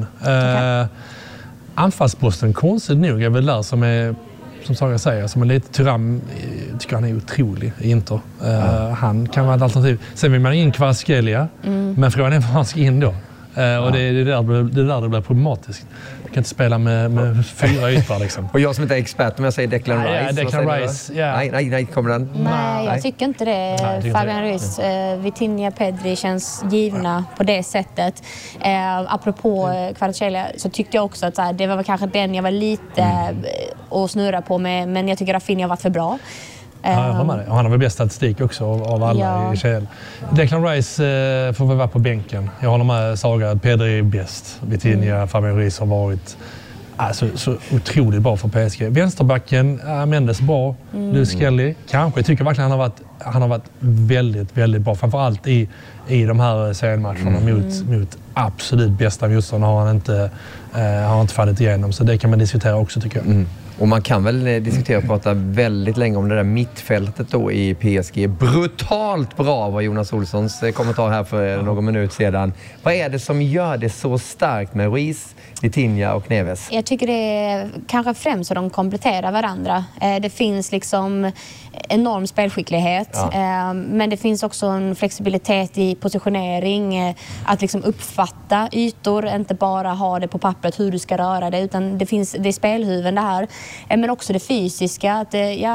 Anfallsposten, konstigt nog, är väl där som är, som Saga säger, som är lite Thuram, tycker han är otrolig i Inter. Han kan vara ett alternativ. Sen vill man in Kvaratskhelia, men frågan är vad han ska in då. Och det är där det blir problematiskt. Du kan inte spela med 4 ytor liksom. Och jag som inte är expert, om jag säger Declan Rice. Ja, Declan Rice. Nej, kommer den? Nej, jag tycker inte det. Fabian Ruiz, Vitinha, Pedri känns givna på det sättet. Apropå Kvaratskhelia så tyckte jag också att det var kanske den jag var lite och snurra på med, men jag tycker att Rafinha har varit för bra. Han har väl bäst statistik också av alla i KL. Declan Rice får väl vara på bänken. Jag håller med Saga att Pedri är bäst. Vitinha, Fabian Ruiz har varit så otroligt bra för PSG. Vänsterbacken, Mendes bra. Luis Skelly, kanske. Jag tycker verkligen han har varit väldigt, väldigt bra. Framförallt i de här serienmatcherna mot absolut bästa motståndare har han inte fallit igenom. Så det kan man diskutera också, tycker jag. Och man kan väl diskutera och prata väldigt länge om det där mittfältet då i PSG. Brutalt bra var Jonas Olssons kommentar här för någon minut sedan. Vad är det som gör det så starkt med Ruiz, Vitinha och Neves? Jag tycker det är kanske främst så de kompletterar varandra. Det finns liksom enorm spelskicklighet. Men det finns också en flexibilitet i positionering. Att liksom uppfatta ytor, inte bara ha det på pappret hur du ska röra det. Utan det är spelhuven det här. Men också det fysiska. Att,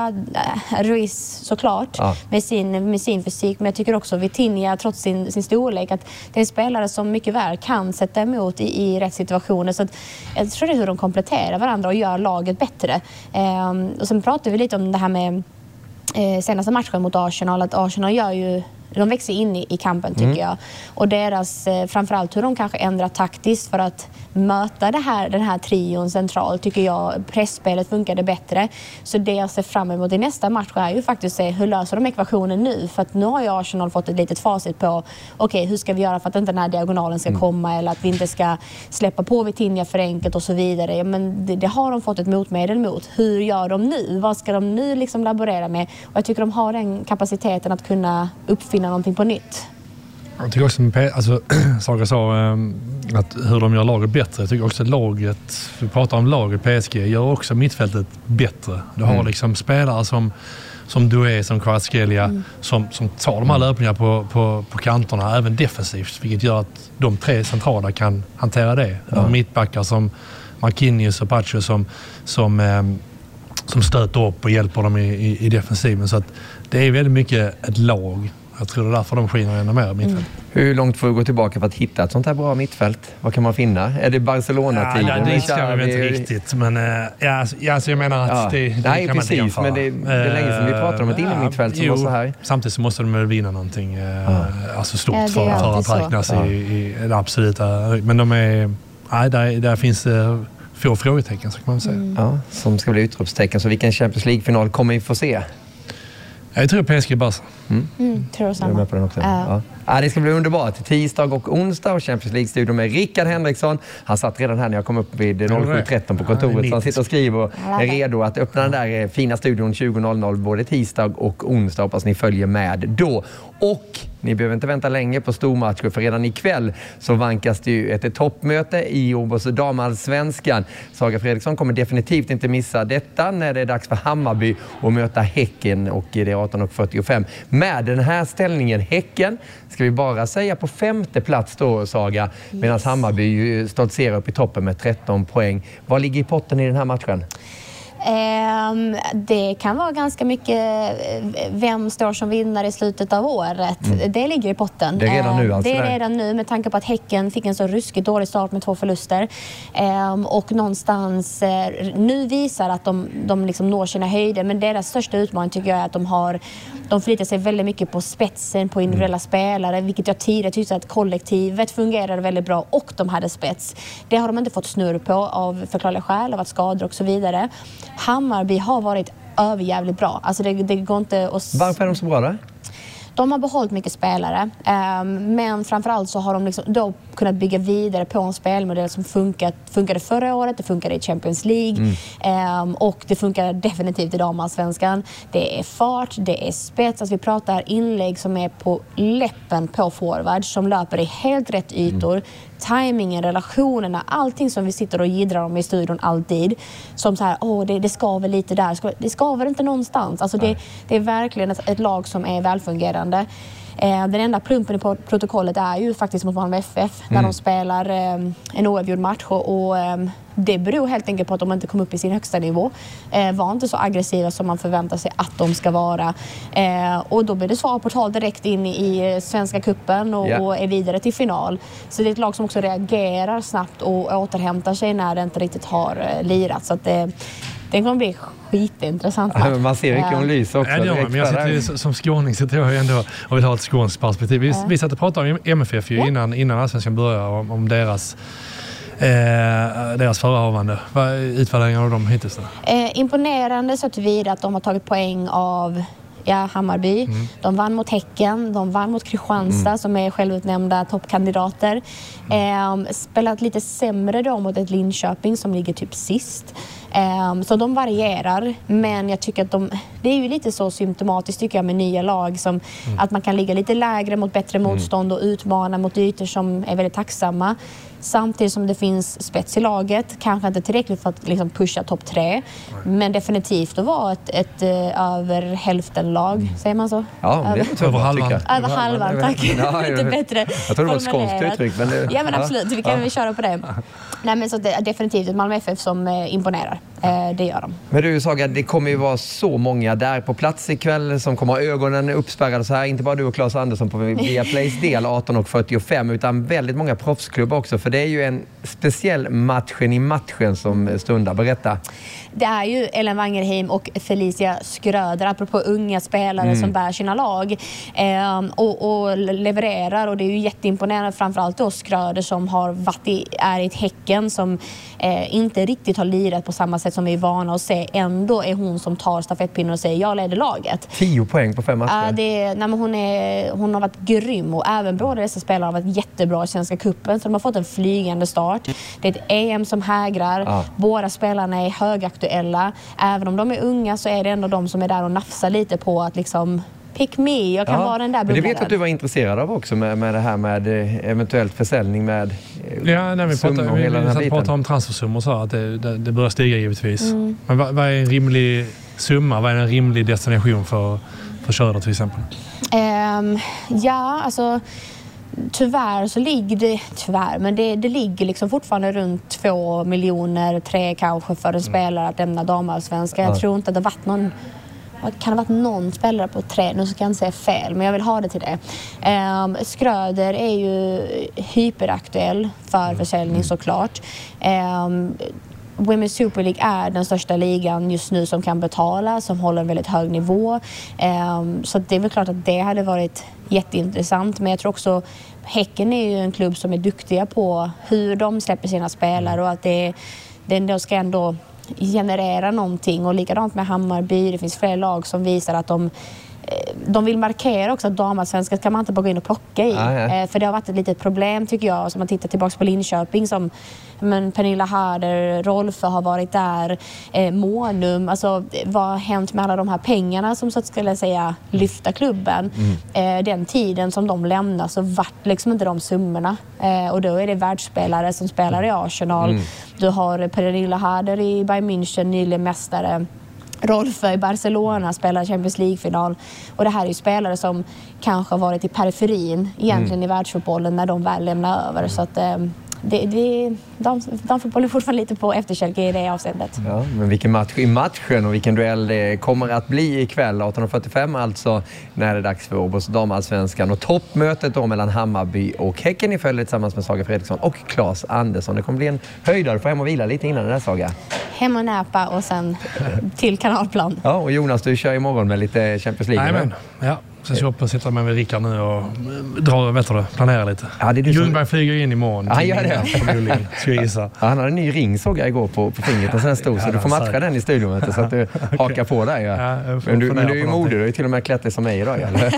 Ruiz såklart med sin fysik. Men jag tycker också Vitinha, trots sin storlek, att det är en spelare som mycket väl kan sätta emot i rätt situationer. Så att, jag tror det är hur de kompletterar varandra och gör laget bättre. Och sen pratar vi lite om det här med senaste matchen mot Arsenal. Att Arsenal gör ju... De växer in i kampen tycker jag. Och deras, framförallt hur de kanske ändrar taktiskt för att möta den här trion centralt tycker jag pressspelet funkade bättre. Så det jag ser fram emot i nästa match är ju faktiskt se hur löser de ekvationen nu. För att nu har ju Arsenal fått ett litet facit på hur ska vi göra för att inte den här diagonalen ska komma eller att vi inte ska släppa på Vitinha för enkelt och så vidare. Men det har de fått ett motmedel mot. Hur gör de nu? Vad ska de nu liksom laborera med? Och jag tycker de har den kapaciteten att kunna uppfinna någonting på nytt. Jag tycker också, Saga sa att hur de gör laget bättre. Jag tycker också att laget, vi pratar om laget, PSG, gör också mittfältet bättre. Du har liksom spelare som Doué, som Kvaratskhelia, som tar de här löpningarna på kanterna, även defensivt, vilket gör att de tre centrala kan hantera det. Mittbackar som Marquinhos och Pacho som stöter upp och hjälper dem i defensiven. Så att det är väldigt mycket ett lag. Jag tror det är därför de skiner ännu mer i mittfält. Hur långt får du gå tillbaka för att hitta ett sånt här bra mittfält? Vad kan man finna? Är det Barcelona-tiden? Det ska vi inte riktigt. Men jag menar att det kan man inte jämföra. Men det är länge sedan vi pratade om ett innermittfält som var så här. Samtidigt så måste de vinna någonting stort för att räknas i det absoluta. Men de är... där finns få frågetecken, så kan man säga. Ja, som ska bli utropstecken. Så vilken Champions League-final kommer vi få se? Jag tror PSG Barca. Tror jag samma. Är du med på den också? Det ska bli underbart. Tisdag och onsdag och Champions League-studion med Rickard Henriksson. Han satt redan här när jag kom upp vid 07.13 på kontoret. Så han sitter och skriver och är redo att öppna den där fina studion 20.00 både tisdag och onsdag. Hoppas ni följer med då. Och ni behöver inte vänta länge på stormatcher, för redan ikväll så vankas det ju ett toppmöte i Åbos damallsvenskan. Saga Fredriksson kommer definitivt inte missa detta när det är dags för Hammarby att möta Häcken, och det är 18:45. Med den här ställningen, Häcken ska vi bara säga på 5:e plats då, Saga, medan Hammarby ju stoltserar upp i toppen med 13 poäng. Vad ligger i potten i den här matchen? Det kan vara ganska mycket vem står som vinnare i slutet av året. Det ligger i potten. Det är redan nu alltså? Det är redan nu, med tanke på att Häcken fick en så ruskigt dålig start med 2 förluster. Och någonstans nu visar att de liksom når sina höjder. Men deras största utmaning tycker jag är att de förlitar sig väldigt mycket på spetsen, på individuella spelare, vilket jag tidigare tyckte att kollektivet fungerade väldigt bra och de hade spets. Det har de inte fått snurr på av förklarliga skäl, av att skador och så vidare. Hammarby har varit överjävligt bra. Alltså det går inte att... Varför är de så bra då? De har behållit mycket spelare, men framförallt så har de liksom då kunnat bygga vidare på en spelmodell som funkade förra året, det funkade i Champions League och det funkar definitivt i damallsvenskan. Det är fart, det är spets, alltså vi pratar inlägg som är på läppen på forwards som löper i helt rätt ytor. Timingen, relationerna, allting som vi sitter och gidrar om i studion alltid. Som så här, det skaver lite där. Det skaver inte någonstans. Alltså det är verkligen ett lag som är välfungerande. Den enda plumpen i protokollet är ju faktiskt mot Malmö FF när de spelar en oavgjord match och det beror helt enkelt på att de inte kom upp i sin högsta nivå. Var inte så aggressiva som man förväntar sig att de ska vara. Och då blir det svar på tal direkt in i Svenska cupen och är vidare till final. Så det är ett lag som också reagerar snabbt och återhämtar sig när det inte riktigt har lirat. Så att det kommer bli skitintressant. Ja, man ser vilken hon lyser också. Ja, men jag sitter som skåning så tror jag ändå och vill ha ett skånskt perspektiv. Vi satt och pratade om MFF ju innan allsvenskan började om deras förehavande. Vad utvärderingar av dem hittills då? Imponerande så tillvida att de har tagit poäng av Hammarby. De vann mot Häcken, de vann mot Kristianstad som är självutnämnda toppkandidater. Spelat lite sämre då mot ett Linköping som ligger typ sist. Så de varierar, men jag tycker att det är ju lite så symptomatiskt tycker jag med nya lag som att man kan ligga lite lägre mot bättre motstånd och utmana mot ytor som är väldigt tacksamma. Samtidigt som det finns spets i laget, kanske inte tillräckligt för att liksom pusha topp 3, men definitivt att vara ett över hälften lag, säger man så? Ja, över halvan. Över halvan, tack. Lite bättre. Jag tror det var ett skånskt uttryck. Men ja, men absolut. Vi kan väl köra på det. Nej, men så det är definitivt ett Malmö FF som imponerar. Det gör de. Men du Saga, det kommer ju vara så många där på plats ikväll som kommer ha ögonen uppspärrade så här. Inte bara du och Claes Andersson på Viaplays del 18:45 utan väldigt många proffsklubbar också. För det är ju en speciell matchen i matchen som stundar. Berätta. Det är ju Ellen Wangerheim och Felicia Skröder, apropå unga spelare som bär sina lag och levererar. Och det är ju jätteimponerande, framförallt då Skröder som har är i ett Häcken som inte riktigt har lirat på samma sätt som vi är vana att se. Ändå är hon som tar stafettpinnen och säger jag leder laget. 10 poäng på 5 matcher. Hon har varit grym och även båda dessa spelare har varit jättebra i Svenska cupen, så de har fått en flygande start. Det är ett EM som hägrar. Båda spelarna är högaktuella. Även om de är unga så är det ändå de som är där och nafsar lite på att liksom pick me, jag kan vara den där bubblan. Men det vet att du var intresserad av också med det här med eventuellt försäljning med när vi pratar om transfersummor så att det börjar stiga givetvis. Men vad är en rimlig summa? Vad är en rimlig destination för Skröder till exempel? Tyvärr så ligger det ligger liksom fortfarande runt 2 miljoner, 3 kanske för en spelare att lämna damallsvenskan. Jag tror inte att det varit någon. Kan det ha varit någon spelare på 3? Nu så kan jag säga fel, men jag vill ha det till det. Skröder är ju hyperaktuell för försäljning såklart. Women's Super League är den största ligan just nu som kan betala, som håller en väldigt hög nivå. Så det är väl klart att det hade varit jätteintressant. Men jag tror också Häcken är ju en klubb som är duktiga på hur de släpper sina spelare och att det ska ändå generera någonting. Och likadant med Hammarby, det finns fler lag som visar att de vill markera också att damallsvenskan kan man inte bara gå in och plocka i. För det har varit ett litet problem tycker jag, som man tittar tillbaka på Linköping som Pernilla Harder, Rolfö har varit där, Månum, alltså vad har hänt med alla de här pengarna som så att skulle säga lyfta klubben. Den tiden som de lämnar så vart liksom inte de summorna. Och då är det världsspelare som spelar i Arsenal. Du har Pernilla Harder i Bayern München, nyligen mästare. Rolfö i Barcelona spelar Champions League-final. Och det här är ju spelare som kanske har varit i periferin egentligen i världsfotbollen när de väl lämnar över. Så att damfotbollen är fortfarande lite på efterkälke i det avseendet. Ja, men vilken match i matchen och vilken duell det kommer att bli ikväll 18:45 alltså när det är dags för Åbos damallsvenskan och toppmötet då mellan Hammarby och Häcken i följd tillsammans med Saga Fredriksson och Claes Andersson. Det kommer bli en höjdare för hem och vila lite innan den här Saga. Hem och näpa och sen till kanalplan. Ja, och Jonas, du kör imorgon med lite Champions League. Nej, men ja. Sen ska jag upp och sitta med Rickard nu och planera lite. Ja, Ljungberg flyger in imorgon. Han gör det. Ska jag gissa. Ja, han hade en ny ring såg jag igår på fingret och sen stor så du får matcha den i studion så att du hakar på där. Ja. Men du är ju modig, du är till och med klätt som mig idag.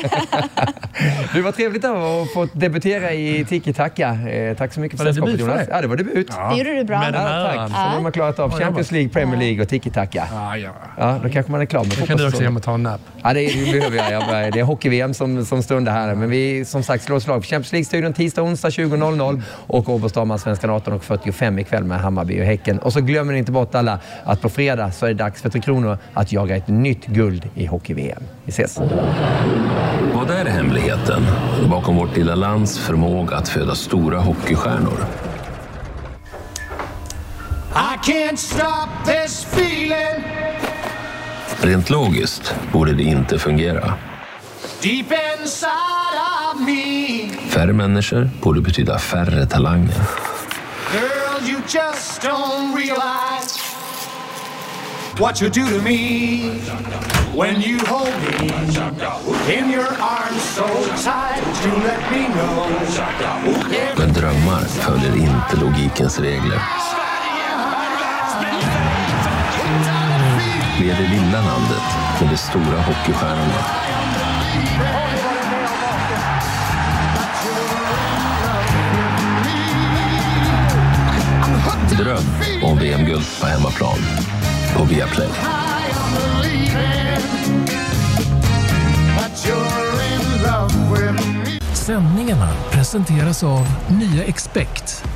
Du var trevligt att få debutera i Tiki Taka. Tack så mycket för sällskapet Jonas. Ja, det var debut. Ja. Det gjorde du bra. Tack. Så har man klarat av Champions League, Premier League och Tiki Taka. Ja, då kanske man är klar med det. Kan du också hem och ta en nap? Ja, det behöver jag. Det är hockey-VM som stundar här. Men vi som sagt slår slag på Champions League-studion tisdag, onsdag 20.00 och Åbos damallsvenskan 18:45 ikväll med Hammarby och Häcken. Och så glömmer ni inte bort alla att på fredag så är det dags för 3 Kronor att jaga ett nytt guld i hockey-VM. Vi ses! Vad är hemligheten bakom vårt lilla lands förmåga att föda stora hockeystjärnor? I can't stop this feeling. Rent logiskt borde det inte fungera. Deep inside of me. Färre människor borde betyda färre talanger. Girl, you just don't realize what you do to me when you hold me in your arms so tight. You let me know. Men drömmar följer inte logikens regler. Vi är det lilla landet med de stora hockeystjärnorna. Dröm om VM-guld på hemmaplan på Viaplay. Sändningarna presenteras av nya Expect.